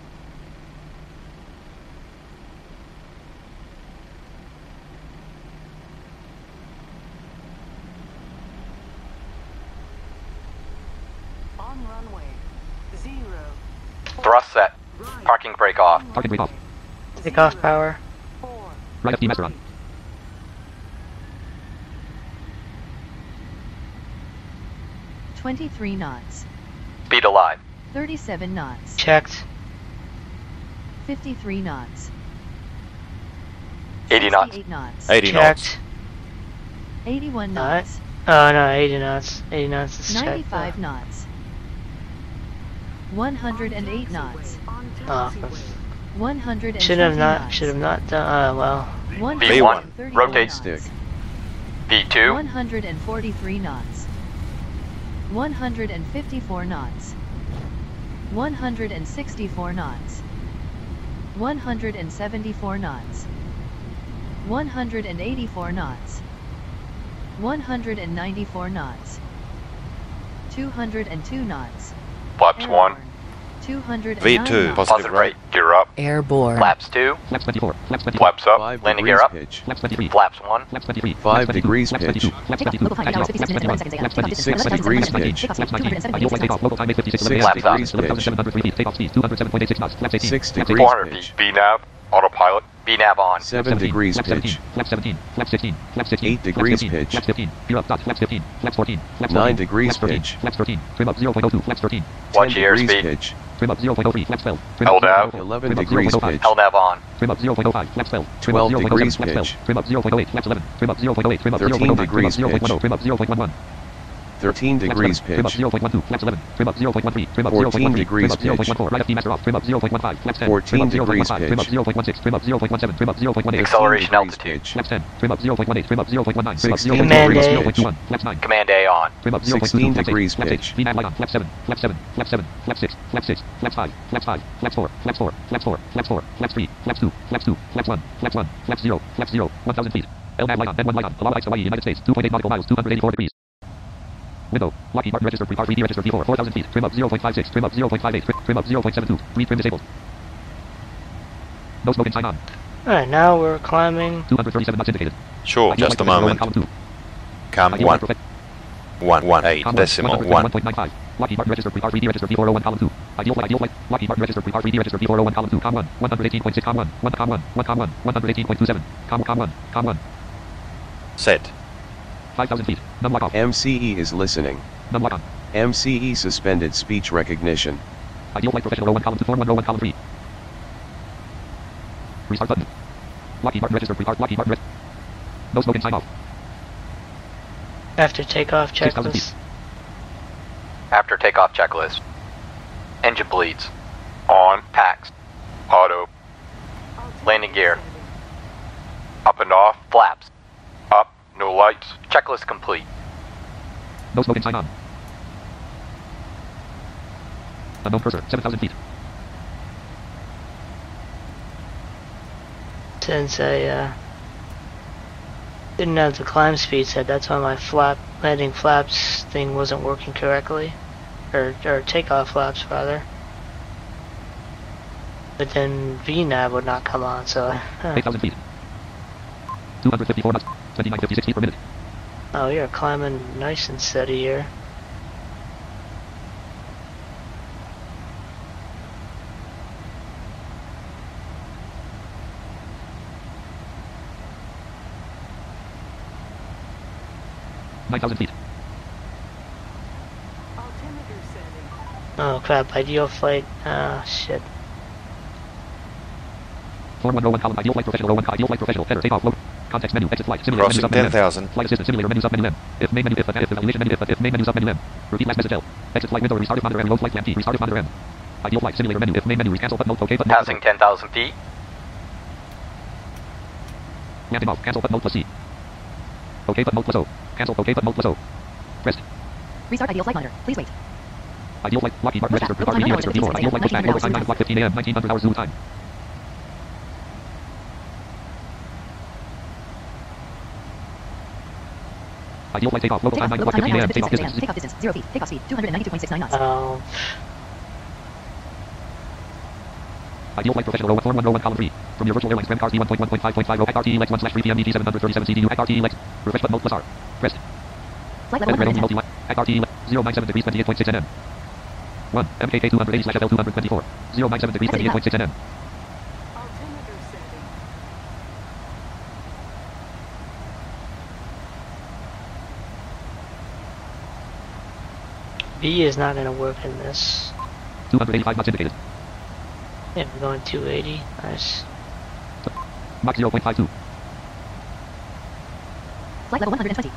Thrust set. Parking brake off. Parking brake off. Takeoff power. Right FD master on. 23 knots. Speed alive. 37 knots. Checked. 53 knots. 80 knots. 68 knots. 80 knots. Checked. 81 Alright. knots. Oh no, 80 knots. 80 knots is checked. 95 knots. 108 knots. Oh, 120 should knots. have not done. Well, V1, 131 rotate knots. stick. V2, 143 knots. 154 knots. 164 knots. 174 knots. 184 knots. 194 knots. 202 knots. flaps 1, Airborne. 209 V2, knots. positive positive rate, gear up. Airborne. Flaps 2, Flaps 24. Flaps 24. flaps up, 5 landing degrees gear up. pitch. Flaps 23. Flaps 1, Flaps 23. 5 Flaps 22. degrees Flaps pitch. 22. Flaps 22. Local time, Flaps 56 21. minutes and 11 seconds. Flaps 22. 6 Flaps degrees 22. pitch. Flaps 19. 207 Ideal flight takeoff. Local time 8:56. 6 Flaps up. degrees pitch. 11,703 feet. Takeoff speed 207.86 knots. Flaps 18. 6 Flaps degrees 400 pitch. feet. VNAV, autopilot. VNAV on. 7 degrees Flaps pitch. 17. Flaps 17. Flaps 15. Flaps 16. 8 degrees Flaps 15. pitch. Flaps 15. Gear up. Dot. Flaps 15. Flaps 14. Flaps 9 14. degrees Flaps 13. pitch. Flaps 13. Trim up 0.02. Flaps 13. 10 Watch the degrees airspeed. pitch. Trim up 0.03. Flaps 12. Trim up LNAV. 0.04. 11 Trim up degrees 0.05. pitch. LNAV on. Trim up 0.05. Flaps 12. Trim 12 up 0.07. degrees Flaps 12. pitch. Trim up 0.08. Flaps 11. Trim up 0.08. Trim up 13 0.09. Trim up degrees 0.10. pitch. Trim up 0.11. 13 degrees Trim up pitch. 0.12. Flaps 11. Trim up 0.13. Trim up 14 0.13. degrees Trim up pitch. 0.14. Right FD master off. Trim up 0.15. Flaps 10. 14 Trim up degrees 0.15. Trim up pitch. 0.16. Trim up 0.17. Trim up 0.18. Acceleration 15 altitude. degrees pitch. Flaps 10. Trim up 0.18. Trim up 0.19. Trim up 16 degrees 0.21. pitch. 0.21. Flaps 9. Command A on. Trim up 16 0.22. Flaps 8. degrees Flaps 8. pitch. VNAV light on. Flaps 7. Flaps 7. Flaps 7. Flaps 6. Flaps 6. Flaps 5. Flaps 5. Flaps 4. Flaps 4. Flaps 4. Flaps 4. Flaps 3. Flaps 2. Flaps 2. Flaps 1. Flaps 1. Flaps 0. Flaps 0. 1,000 feet. LNAV light on. N1 light on. Allow heights Hawaii, United States. 2.8 nautical miles. 284 degrees. Window. Lockheed Martin registered pre-part 3D registered P4. 4,000 feet. Trim up 0.56. Trim up 0.58. Trim up 0.72. Read trim disabled. No smoking sign on. alright, now we're climbing. 237 knots indicated. Sure, Ideal just a flight professional, moment. column 2. Cam Ideal 1. flight 118 Column decimal 1. 101.95. Lockheed Martin registered pre-part 3D registered P401 column 2. Ideal flight. Lockheed Martin registered pre-part 3D registered P401 column 2. Com 1. 118.6 com 1. 1 com 1. 1 com 1. 118.27. Com 1. Com 1. Set. 5,000 feet. Num lock off. MCE is listening. Num lock on. MCE suspended speech recognition. Ideal flight professional 01 column 2. Form 1 row 1 column 3. Restart button. Lockheed Martin registered pre-part. Lockheed Martin no smoking sign off. After takeoff 6,000 checklist. feet. After takeoff checklist. Engine bleeds. On. Packs. Auto. Landing gear. Up and off. Flaps. Up. No lights. Checklist complete. No smoking sign on. Unknown cursor. 7,000 feet. Since I didn't have the climb speed set, that's why my landing flaps thing wasn't working correctly. Or takeoff flaps rather. But then VNAV would not come on, so 8,000 feet. 254 knots. 2956 feet per minute. oh, you're climbing nice and steady here. Nine 9,000 feet. Oh crap, ideal flight. Ah, shit. Form 1 row 1 column. Ideal flight professional row 1. Ideal flight professional. Header. Takeoff. Load. Context menu. Exit flight. Simulator menu. Crossing Sub menu. 10,000. Flight assistant. Simulator menu. Sub menu. M. If main menu. If evaluation menu. If main menu. Sub menu. M. Repeat last message L. Exit flight window. Restart if monitor M. Load flight plan T. Restart if monitor M. Ideal flight. Simulator menu. If main menu. Cancel button. OK button. Passing 10,000 feet. Landing off. Cancel button. Plus C. OK button. Plus O. Cancel. OK button. Plus O. Pressed. Restart ideal flight monitor. Please wait. Ideal flight. Lockheed Martin registered. Local time, Pre-part registered. local time, Ideal flight pushback. Local time 1900 9 o'clock 15 a.m. 1900 hours Zulu time. Ideal flight takeoff. Local time 9 o'clock 15 a.m. Takeoff distance. Takeoff distance 0 feet. Takeoff speed 292.69 knots. Oh, Ideal flight professional row 1 form 1 row 1 column 3. From your virtual airlines REM RT 1.1.5.5 row RT Lex 1/3 PM DT 737 CDU RT Lex. Refresh button plus R. Pressed. Flight level Red only 110. multi RT 097 degrees 28.6 nm. 1. MKK 280/L224. 097 degrees 28.6 nm. B is not going to work in this. 285 knots indicated. Yeah, we're going 280. Nice. Mach 0.52. Flight level 120.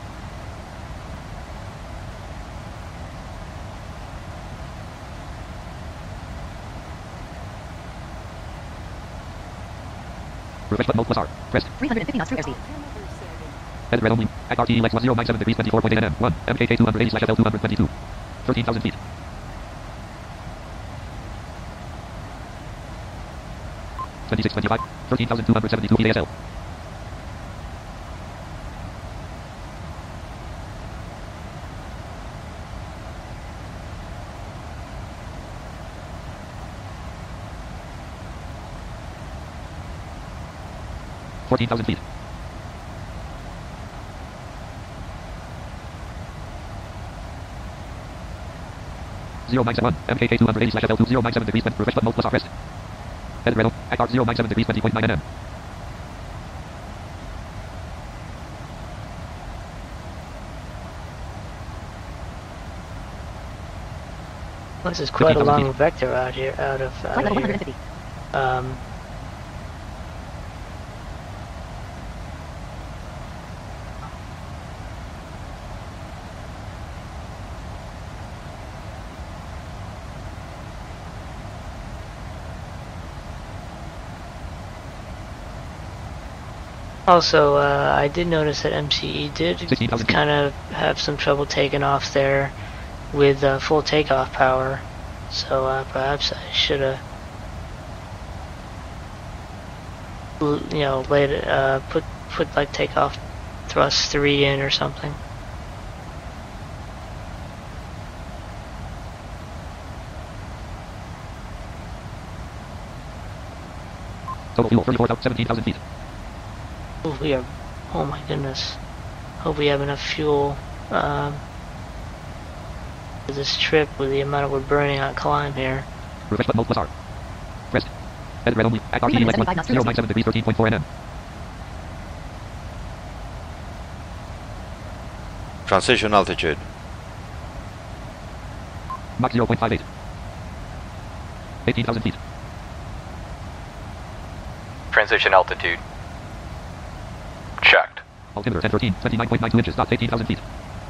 Refresh button mode plus R. Pressed. 350 knots through airspeed. Edit red only. At RTE Lex 1097 degrees 24.8 nm. 1. MKK 280/L222. 13,000 feet. $26.25. 13,272 feet ASL. $14,000 feet. Zero nine seven one MKK 280/L2 097 degrees. Refresh button mode plus R. Pressed. Edit red at R 097 degrees 20.9 nm. This is quite a 15,000 long feet. vector out here, out of Flight level here. 150. Also, I did notice that MCE did 16,000 feet. kind of have some trouble taking off there with full takeoff power. So perhaps I should have, laid it, put like takeoff thrust 3 in or something. Total fuel 17,000 feet. Oh, we are. Oh my goodness. Hope we have enough fuel for this trip with the amount we're burning on climb here. Refresh button mode plus R. Pressed. Edit red only. At RTE Lex 1097 degrees 13.4 nm. Transition altitude. Mach 0.58. 18,000 feet. Transition altitude. Checked. Altimeter 1013. 29.92 inches. Dot 18,000 feet.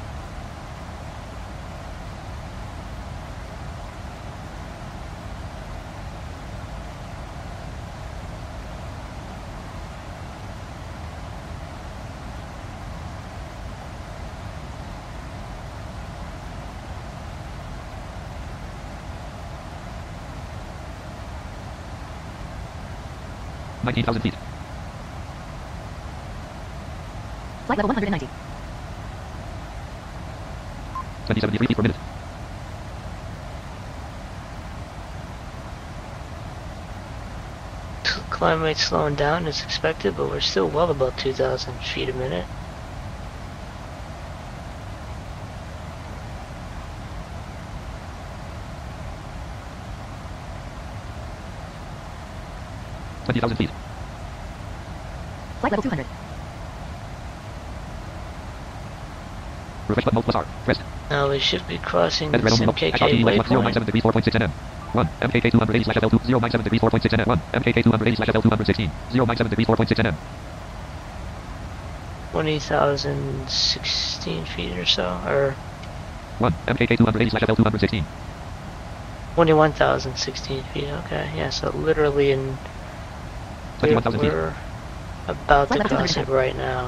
$19,000 feet. Flight level 190. 73 feet per minute. Climb rate slowing down as expected, but we're still well above 2,000 feet a minute. $20,000 feet. Flight level 200. Refresh button mode plus R. Pressed. Now we should be crossing Edit red this only. At MKK RTE Lex waypoint. 1097 degrees 4.6 nm. 1. MKK 280/L2 097 degrees 4.6 nm. 1. MKK 280/L216. 097 degrees 4.6 nm. 20,016 feet or so, or 1. MKK 280/L216. 21,016 feet. Okay, yeah. So literally in 21,000 feet. we're about to Flight level cross it 210. right now.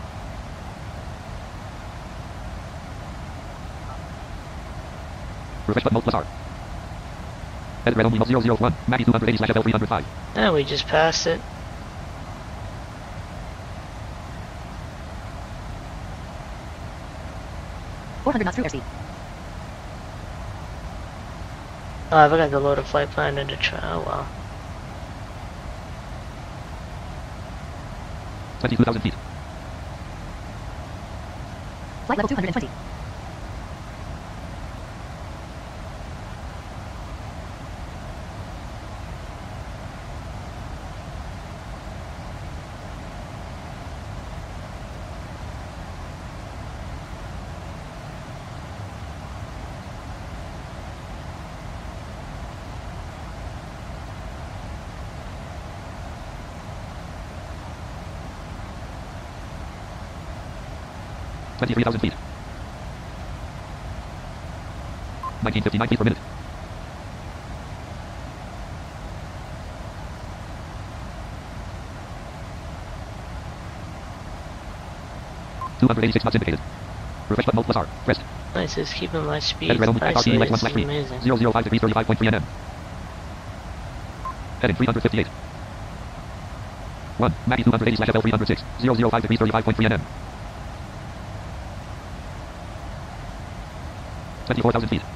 Refresh button mode plus R. Edit red only 001. Mackie 280/L305. And we just passed it. $400 knots through airspeed. Oh, I forgot to load a flight plan into oh well. 22,000 feet. Flight level 220. 23,000 feet. 1959 feet per minute. $286 knots indicated. Refresh button Alt plus R. Pressed. Nice, just keeping my speed Heading red only. XRT isolated. left 1 It's slash 3. amazing. 005 degrees 35.3 nm. Heading 358. 1. Mackie 280 slash FL 306. 005 degrees 35.3 nm. 24,000 feet.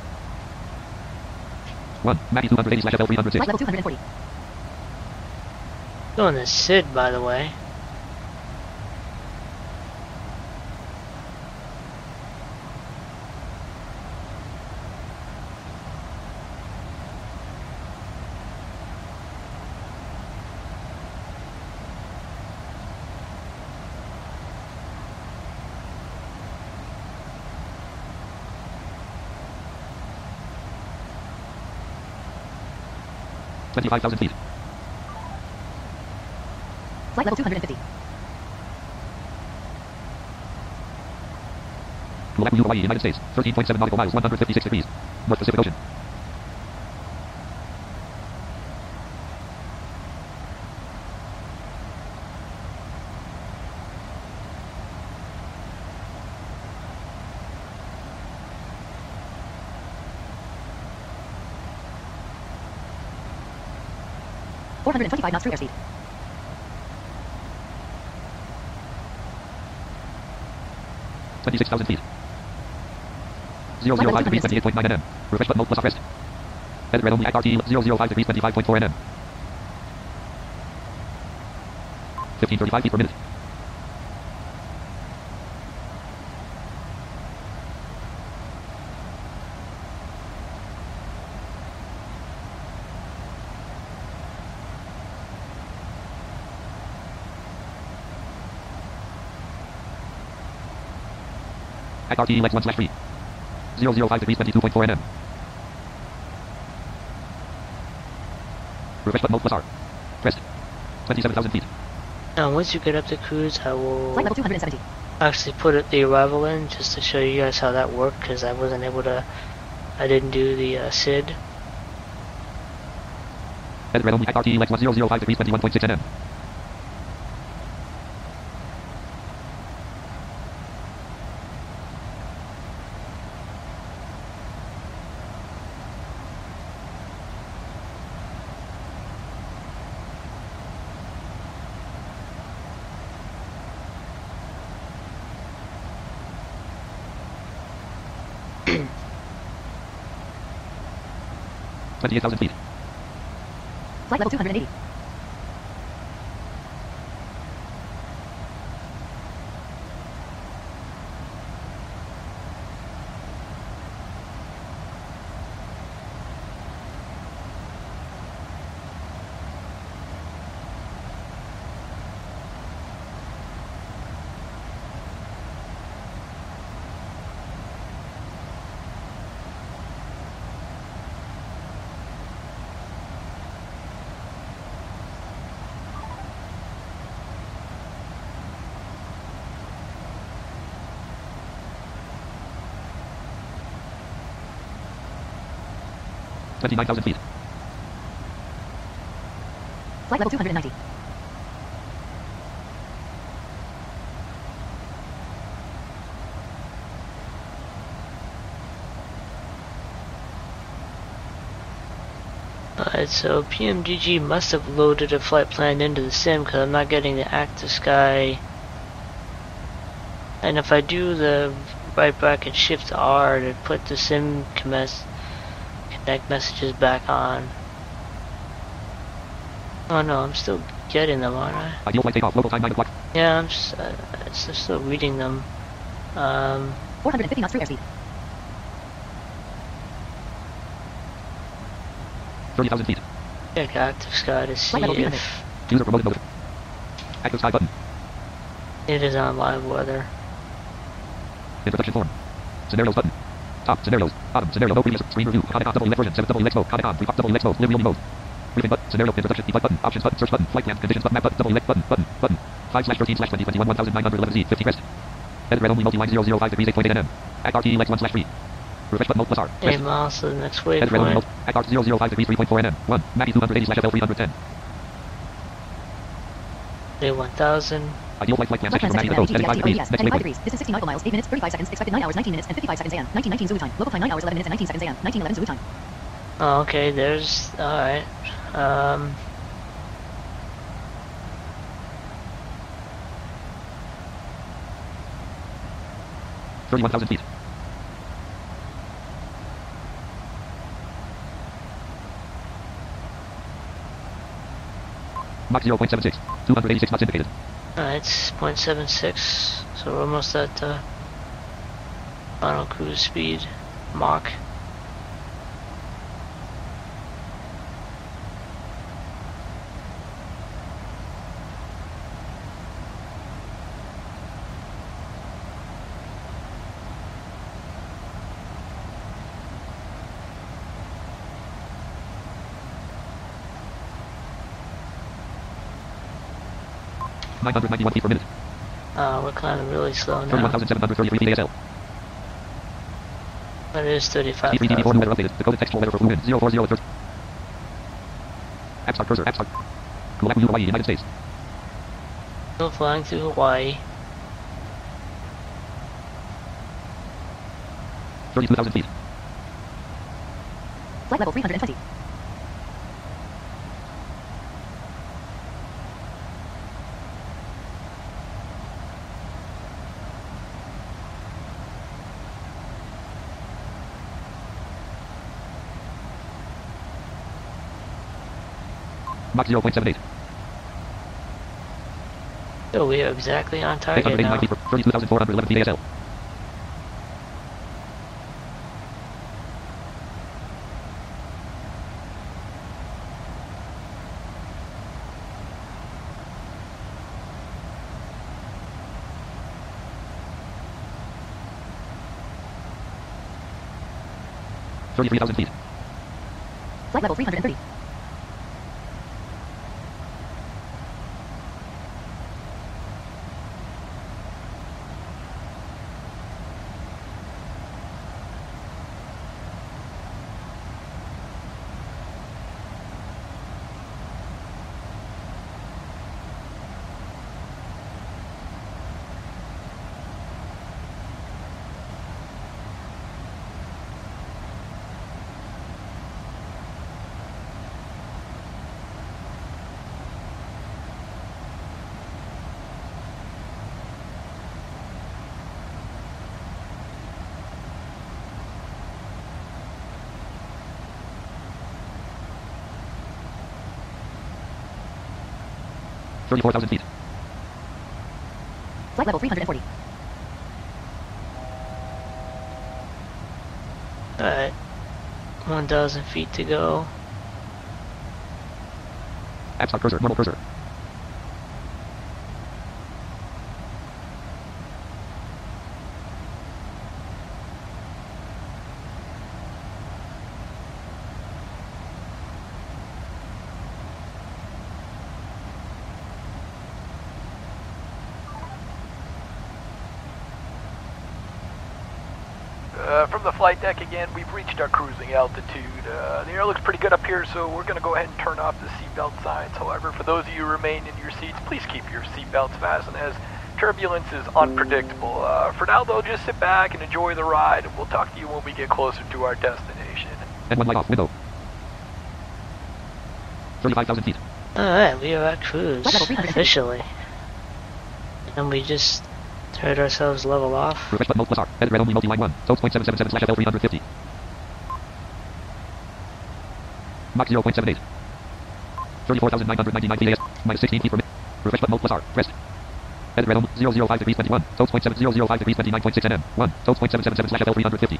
1. Mackie 280 slash FL 306. Flight level 240. Doing the SID, by the way. $25,000 feet. Flight level 250. Lulapu, Hawaii, United States. 13.7 nautical miles, 156 degrees. North Pacific Ocean. $425 knots through airspeed. $26,000 feet. 005 degrees 28.9 nm. Refresh button Alt plus R rest. Heading red only. XRT 005 degrees 25.4 nm. 1535 feet per minute. XRT left 1 slash 3. 005 degrees 22.4 nm. Refresh button Alt plus R. Pressed. 27,000 feet. Now, once you get up to cruise, I will Flight level 270. actually put the arrival in just to show you guys how that worked, because I wasn't able to. I didn't do the SID. Heading red only. XRT left 005 degrees 21.6 nm. $28,000 feet. Flight level 280. $29,000 feet. Flight level 290. Alright, so PMGG must have loaded a flight plan into the sim, because I'm not getting the active sky. And if I do the right bracket shift R to put the sim connect messages back on. Oh no, I'm still getting them, aren't I? Ideal flight takeoff. Local time 9 o'clock. Yeah, I'm still reading them. 450 knots through airspeed. 30,000 feet. Check active sky to see Flight level 300. if User promoted mode. Active sky button. it is on live weather. Introduction form. Scenarios button. Top scenarios. Bottom scenario. No previous screen review. Comment on double elect version. 7 double elect mode. Comment on double elect mode. Live only mode. Briefing button. Scenario introduction. Default button. Options button. Search button. Flight plan conditions button. Map button. Double elect button. Button. 5/13/2021 1911Z 50 pressed. Edit red only multi-line 005 degrees 8.8 nm. Act RTE legs 1/3. Refresh button Alt+R. A Press. miles to the next Edit red only waypoint. Act Art 005 degrees 3.4 nm. 1. Mackie 280/FL 310. A 1000. Ideal flight plan Flight section plan for section Mackie at Coast. 75 degrees. ETS, Next 95 waypoint. degrees. This is 60 nautical miles, 8 minutes, 35 seconds, expected 9 hours, 19 minutes, and 55 seconds a.m. 1919 Zulu time. Local time 9 hours, 11 minutes, and 19 seconds a.m. 1911 Zulu time. Oh, okay, there's. Alright. 31,000 feet. Mach 0.76. 286 knots indicated. Alright, it's 0.76. So we're almost at final cruise speed. Mach. Nine hundred 91 feet per minute. We're climbing really slow now. 31,733 feet ASL. That is T3DD4 35,000. weather updated. Decoded textual weather for fluid. 040 App start cursor. App start. Kulaku, Hawaii, United States. Still flying through Hawaii. 32,000 feet. Flight level 320. Mach 0.78. So we are exactly on target 889 now. feet per 32,411 feet ASL. $33,000 feet. Flight level 330. $34,000 feet. Flight level 340. Alright. 1,000 feet to go. App start cursor. Normal cursor. From the flight deck again, we've reached our cruising altitude. The air looks pretty good up here, so we're going to go ahead and turn off the seatbelt signs. However, for those of you who remain in your seats, please keep your seatbelts fastened as turbulence is unpredictable. For now, though, just sit back and enjoy the ride, and we'll talk to you when we get closer to our destination. N1 light off. Window. 35,000 feet. Alright, we are at cruise. Flight level 350. Officially. And we just heard ourselves level off. Refresh button Alt+R. Edit red only multi-line 1. Totes .777/FL 350. Mach 0.78. 34,999 feet AS. Minus 16 feet per minute. Refresh button Alt+R. Pressed. Edit red only 005 degrees 21. Totes .7005 degrees 29.6 nm. 1. Totes .777/FL 350.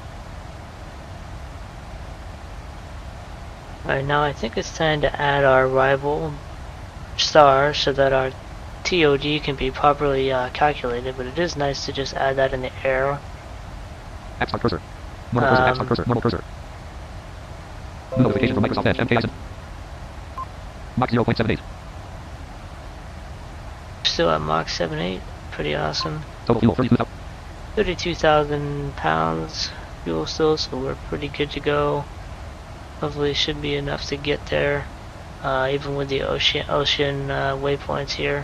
Alright, now I think it's time to add our rival star so that our TOD can be properly calculated, but it is nice to just add that in the air. App start cursor. Normal cursor. App start cursor. Normal cursor. New notification from Microsoft Edge. MKI. Mach 0.78. Still at Mach 7.8. Pretty awesome. Total fuel 32,000. 32,000 pounds fuel still, so we're pretty good to go. Hopefully it should be enough to get there, even with the ocean waypoints here.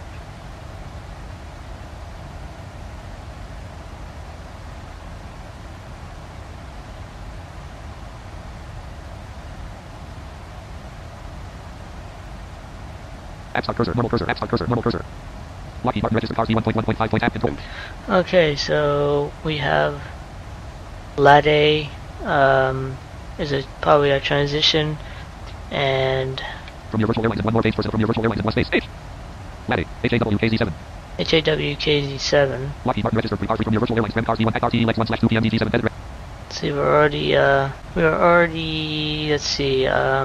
App start cursor, normal cursor, app start cursor, normal cursor. Lockheed Martin registered cars V1.1.5 control. Okay, so we have LADA is probably our transition, and From your virtual airlines in one more page person from your virtual airlines in one space. H. LADA, HAWKZ7. HAWKZ7. Lockheed Martin registered cars from your virtual airlines Rem cars V1 RT Lex 1/2 PMDG7 edit. See, we're already let's see,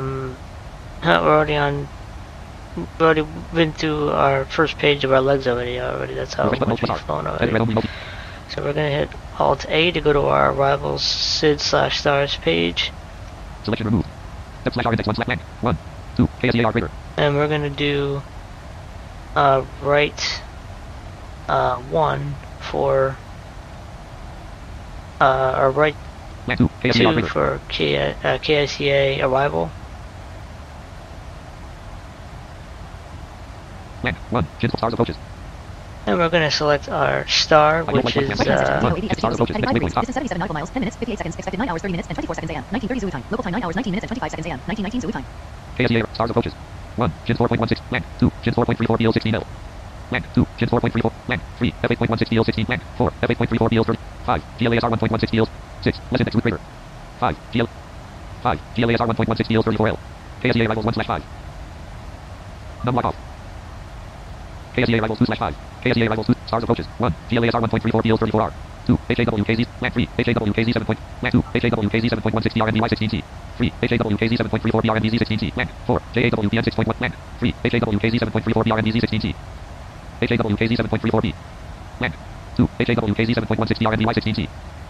we've already been through our first page of our legs already. That's how much we've flown already. So we're gonna hit Alt A to go to our arrivals SID/stars page. Selection removed. Step/R index 1 /blank. 1, 2, KSEAR greater. And we're gonna do right 1 for or right Blank 2, KSEAR 2 greater. for KICA arrival. Blank 1, Gins stars approaches. And we're gonna select our star, which is Stars approaches. Next waypoint stop. Distance 77 nautical miles, 10 minutes, 58 seconds, expected 9 hours, 30 minutes, and 24 seconds a.m. 1930 Zulu time. Local time 9 hours, 19 minutes, and 25 seconds a.m. 1919 Zulu time. KSEAR stars approaches. 1, Gins 4.16, blank 2, Gins 4.34 PL 16 L. Blank 2, Gins 4.34, blank 3, F8.16 PL 16, blank 4, F8.34 PL 30, 5, GLASR 1.16 PL 6, less index root greater. 5, GLASR 1.16 PL 34L. KSEA arrivals 1/5. Num lock off. KSEA arrivals 2/5. KSEA arrivals 2, stars approaches. 1, GLASR 1.34 PL 34R. 2, HAWKZ, blank 3, HAWKZ 7. Blank 2, HAWKZ 7.16 RMDY 16T. 3, HAWKZ 7.34 BRMDZ 16T. Blank 4, JAWPN 6.1. Blank 3, HAWKZ 7.34 BRMDZ 16T. HAWKZ 7.34 B. Blank 2, HAWKZ 7.16 BRMDY 16T.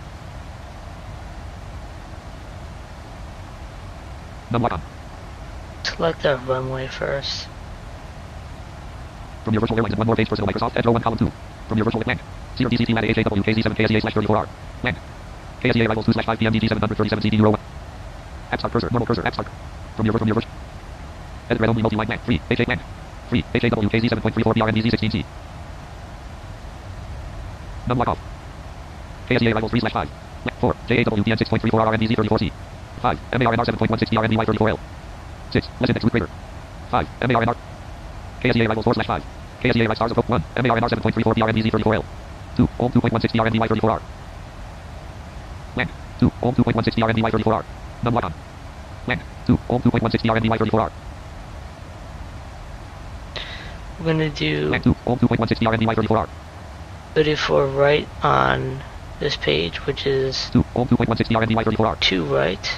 Num lock on. select our runway first. From your virtual airlines in one more page personal Microsoft Edge 01 column 2. From your virtual blank. 0 DCT LADA HAWKZ 7 KSEA/34R. Blank. KSEA arrivals 2/5 PMDG 737 CD 01. App start cursor, normal cursor, app start. From your virtual. Edit red only multi-line blank. 3, HA blank. 3, HAWKZ 7.34 BRMDZ 16T. Num lock off. KSEA arrivals 3/5. Blank 4, JAWPN 6.34 RMDZ 34C. 5, MARNR 7.16 BRMDY 34L. 6, less index root greater. 5, MARNR. KSEA arrivals 4/5. KSEA arrivals stars of 1, MARNR 7.34 BRMDZ 34L. 2, Ohm 2.16 BRMDY 34R. Blank. 2, Ohm 2.16 BRMDY 34R. Num lock on. Blank. 2, Ohm 2.16 BRMDY 34R. We're gonna do Blank 2, Ohm 2.16 BRMDY 34R. 34 right on this page, which is 2, Ohm 2.16 BRMDY 34R. 2 right.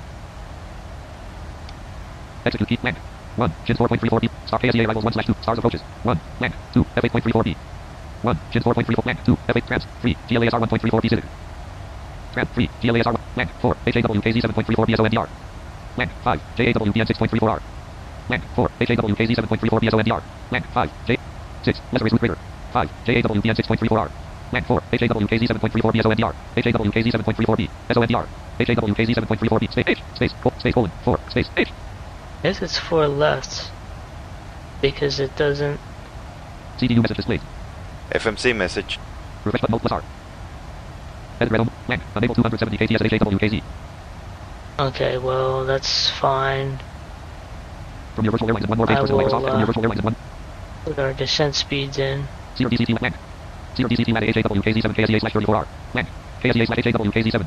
Execute key blank. 1, Gins 4.34 B. Star KSEA arrivals 1/2, stars approaches. 1, blank. 2, F8.34 B. 1, Gins 4.34 blank. 2, F8 trans. 3, GLASR 1.34 B Civic. Trans 3, GLASR 1, blank. 4, HAWKZ 7.34 BSONDR. Blank 5, JAWPN 6.34R. Blank 4, HAWKZ 7.34 BSONDR. Blank 5, J 6, lesser is root greater. 5, JAWPN 6.34R. Blank 4, HAWKZ 7.34 BSONDR. HAWKZ 7.34 B. SONDR. HAWKZ 7.34 B. Space H. Space colon 4, space H. I guess it's 4 left because it doesn't. CDU message displayed. FMC message. Refresh button plus R. Edit red blank. Enable 270 KTS at HAWKZ. Okay, well that's fine. From your virtual airlines in one more page I personal will, Microsoft from your virtual airlines in one. Put our descent speeds in. 0 DCT blank. 0 DCT LADA HAWKZ 7 KSEA/34R. Blank. KSEA/HAWKZ7.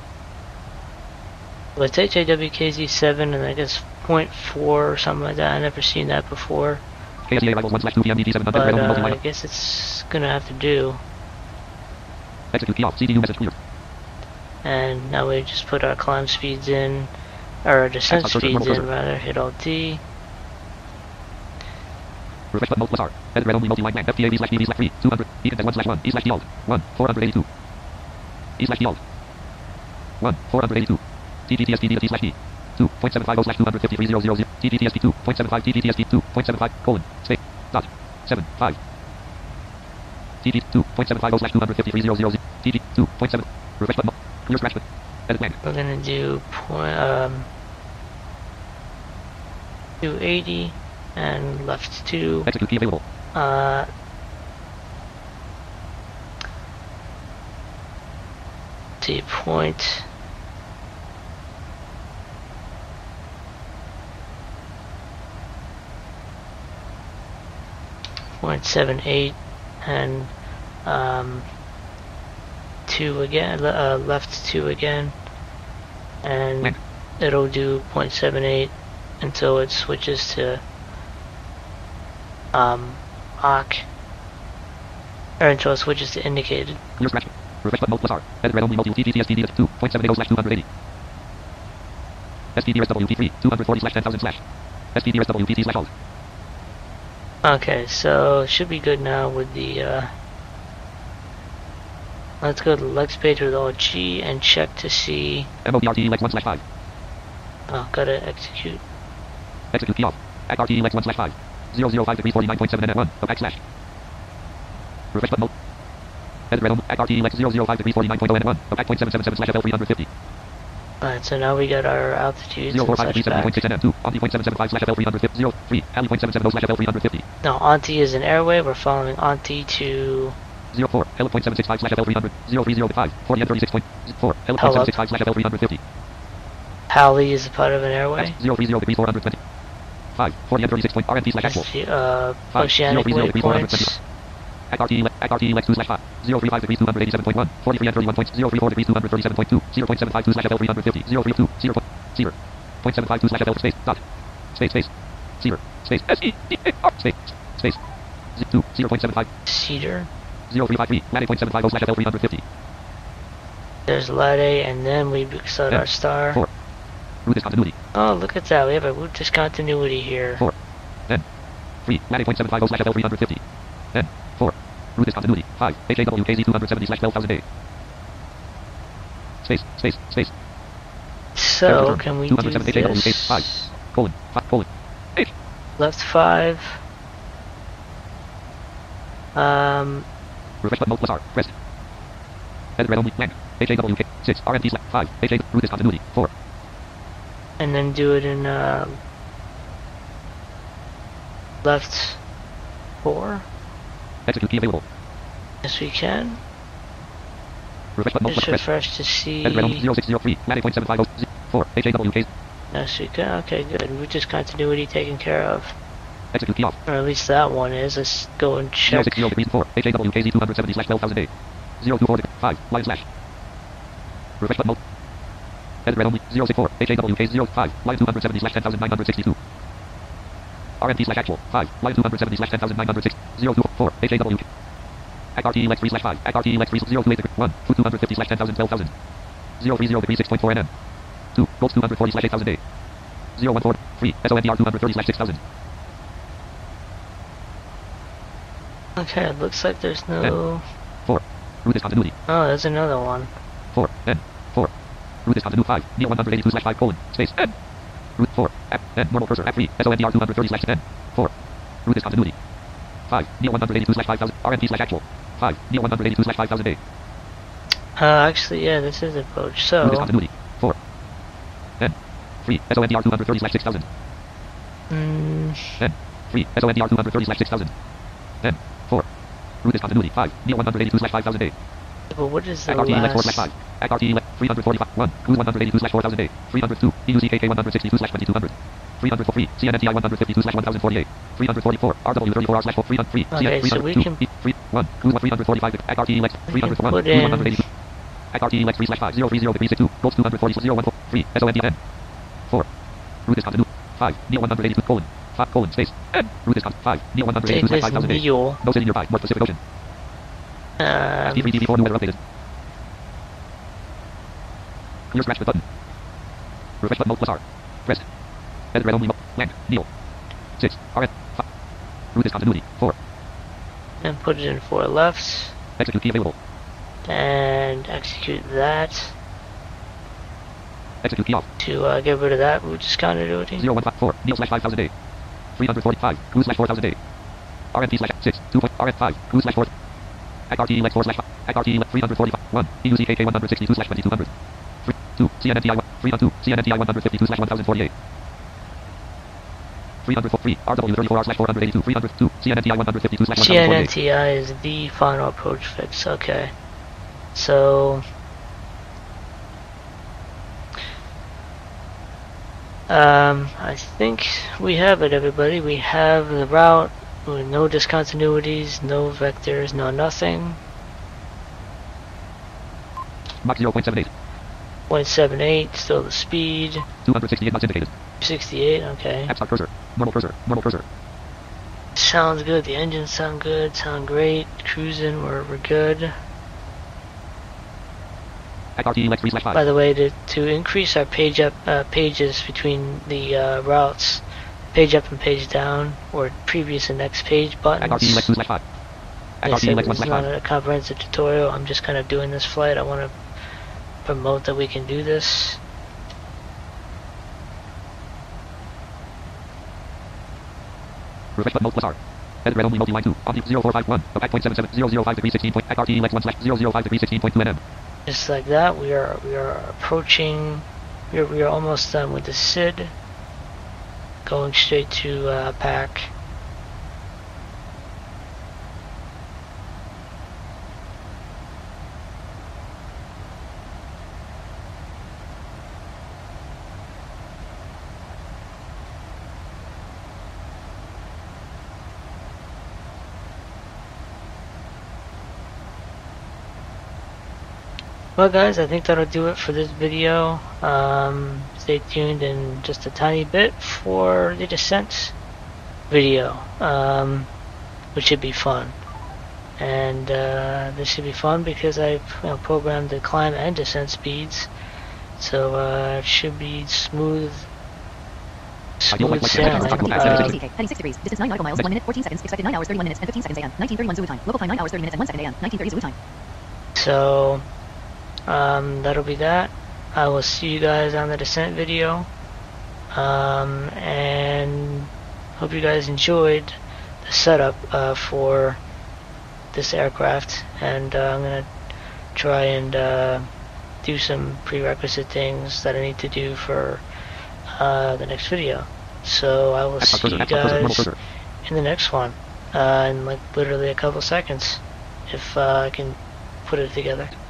Well, it's HAWKZ7 and I guess 0.4 or something like that. I never seen that before. KSEA arrivals 1/2 PMDG7 But red only I multi-line. guess it's gonna have to do. Execute key off. CDU message clear. And now we just put our climb speeds in, or our descent Cursor, speeds normal in cursor. rather. Hit Alt D. Refresh button plus R. Edit red only multi-line FTAV/BV/3 200 E/1/1 E/D alt 1 482 E/D alt 1 482 TGTSP/D 2.750/253,000 TGTSP 2.75 TGTSP 2.75 colon space dot 7 5 TG 2.750/253,000 TG 2.7. Refresh button. Clear scratch button. Edit blank. We're gonna do 280 and left 2. Execute key available. See point. .78 and 2 again, left 2 again, and Blank. it'll do .78 until it switches to AUK, or until it switches to indicated. Clear scratch. Refresh button. Mode plus R. Edit read only mode. TG TSPD 2.70/280. SPD SWP3 240/10,000/. SPD SWPT/alt. Okay, so it should be good now with the let's go to the Lex page with Alt G and check to see. MOBRT Lex 1/5. Oh, gotta execute. Execute key off. Act RT Lex 1/5. 005 degree 49.7 NN1. Opaque / refresh button mode. Edit read only. Act RT Lex 005 degree 49.0 NN1. Opaque .777/FL350. Alright, so now we got our altitudes and 045 such degree back. 7.6 NN2. Omni .775/FL350. 03. Ali .770/FL350. Now, Auntie is an airway. We're following Auntie to 04. Hello .765/FL300. 0305. 40M36.4. Hello Hello. .765/FL350. Pali is a part of an airway. 030 degree 420. 5. 40M36. RMT/actual. That's the 5. oceanic 030 degree 420. waypoints. Act RT Lex 2/5. 035 degrees 287.1. 43 and 31.034 degrees 237.2. 0.752/FL350. 032. 0.752/FL space. Dot. Space. 0. Space. SEDAR. Space. 2. 0.75. Cedar. 0353. Lat 8.750/FL350. There's Lade, and then we set our star. 4. Route discontinuity. Oh, look at that. We have a route discontinuity here. 4. N. 3. Lat 8.750/FL350. N. 4. Route discontinuity. 5. HAWKZ 270/12,000A. Space. So, can we do 207 HAWK this? 5. Colon. H. Left 5. Refresh button mode plus R. Pressed. Edit read only. Blank. HAWK 6. RMT 5. HA. Route discontinuity. 4. And then do it in left 4. Execute key available. Yes, we can. Refresh button mode Just plus pressed. refresh to see. Edit read only 0603. Lat 8.750. 4. HAWK. Yes, we can. Okay, good. Route discontinuity taken care of. Execute key off. Or at least that one is. Let's go and check. 060 degrees 4. HAWKZ 270/12,000A. 024 5. Line slash. Refresh button mode. Edit read only 064. HAWK 05. Line 270/10,962. RMT/actual. 5. Line 270/10,906. 024. HAWK. Act RT Lex 3/5. Act RT Lex 3 028 1. 250/10,012,000. 030 degree 6.4 NN. 2. Volts 240/8000A. 014. 3. SONDR 230/6000. Okay, it looks like there's no. 4. Route discontinuity. Oh, there's another one. 4. N. 4. Route discontinuity 5. Near 182/5 colon. Space. N. Route 4. App. N. Normal cursor. App 3. SONDR 230/N. 4. Route discontinuity. 5. Near 182/5000. RMT/actual. 5. Near 182/5000A. Actually, yeah, this is approach. Route So, discontinuity. 4. N. 3. SONDR 230/6000. N. 3. SONDR 230/6000. N. 4. Route discontinuity 5. Near 182/5000A. but what is the Act RT Lex last? 4/5. Act RT Lex 345. 1. Cruise 182/4000A. 302. EUCKK 162/2200. 304. 3. CNNTI 152/1048. 344. RW 34R/4. 303. Okay, so we can 3. 1. Cruise 345. Act RT Lex 301. put Cruise in 182. Act RT Lex 3/5. 030 degree 62. Volts 240/014. 3. SONDN. 4. Route discontinuity 5. Near 182 colon. 5 colon space. N. Route discontinuity 5. Near take this 182/5000A. mule. No city nearby. North Pacific Ocean. DV4 new weather updated. Clear scratch with button. Refresh button mode plus R. Pressed. Edit read only mode. Blank. Neil. 6. RN. 5. Route discontinuity 4. And put it in 4 left. Execute key available. And execute that Execute key off. to get rid of that route discontinuity. 0154. Neil/5000A. 345. Cruise/4000A. RNT/6. 2. RN5. Cruise/4. Act RTE Lex 4 slash Act RTE Lex 345. 1. EUZKK 162 slash 2200. 2. CNMTI 302. CNMTI 152 slash 1048. 303. RW34R slash 482. 302. CNMTI 152 slash 1048. CNNTI is the final approach fix. Okay. So I think we have it, everybody. We have the route with no discontinuities, no vectors, no nothing. Mach 0.78. 0.78, still the speed. 268 knots indicated. 68, okay. App start cursor. Normal cursor. Normal cursor. Sounds good. The engines sound good. Sound great. Cruising, we're good. Act RTE Lex 3 slash 5. By the way, to increase our pages between the routes, page up and page down, or previous and next page buttons. Act RTE Lex 2 slash 5. Act Like I RTE said, Lex 1 this is slash not 5. a comprehensive tutorial. I'm just kind of doing this flight. I want to promote that we can do this. Refresh button plus R. Edit red only multi-line 2. Omni 0451. Act 0.77 005 degree 16. Act RTE Lex 1 slash 005 degree 16.2 nm. Just like that, we are approaching. We are almost done with the SID. Going straight to pack. Well guys, I think that'll do it for this video. Stay tuned in just a tiny bit for the descent video, which should be fun. And this should be fun because I've programmed the climb and descent speeds, so it should be smooth sailing. Heading 6 degrees. Distance 9 nautical miles. 1 minute 14 seconds. Expected 9 hours 31 minutes and 15 seconds a.m. 1931 Zulu time. Local time 9 hours 30 minutes and 1 second a.m. 1930 Zulu time. So that'll be that. I will see you guys on the descent video, and hope you guys enjoyed the setup for this aircraft, and I'm gonna try and do some prerequisite things that I need to do for the next video. So I will see you guys in the next one in like literally a couple seconds, if I can put it together.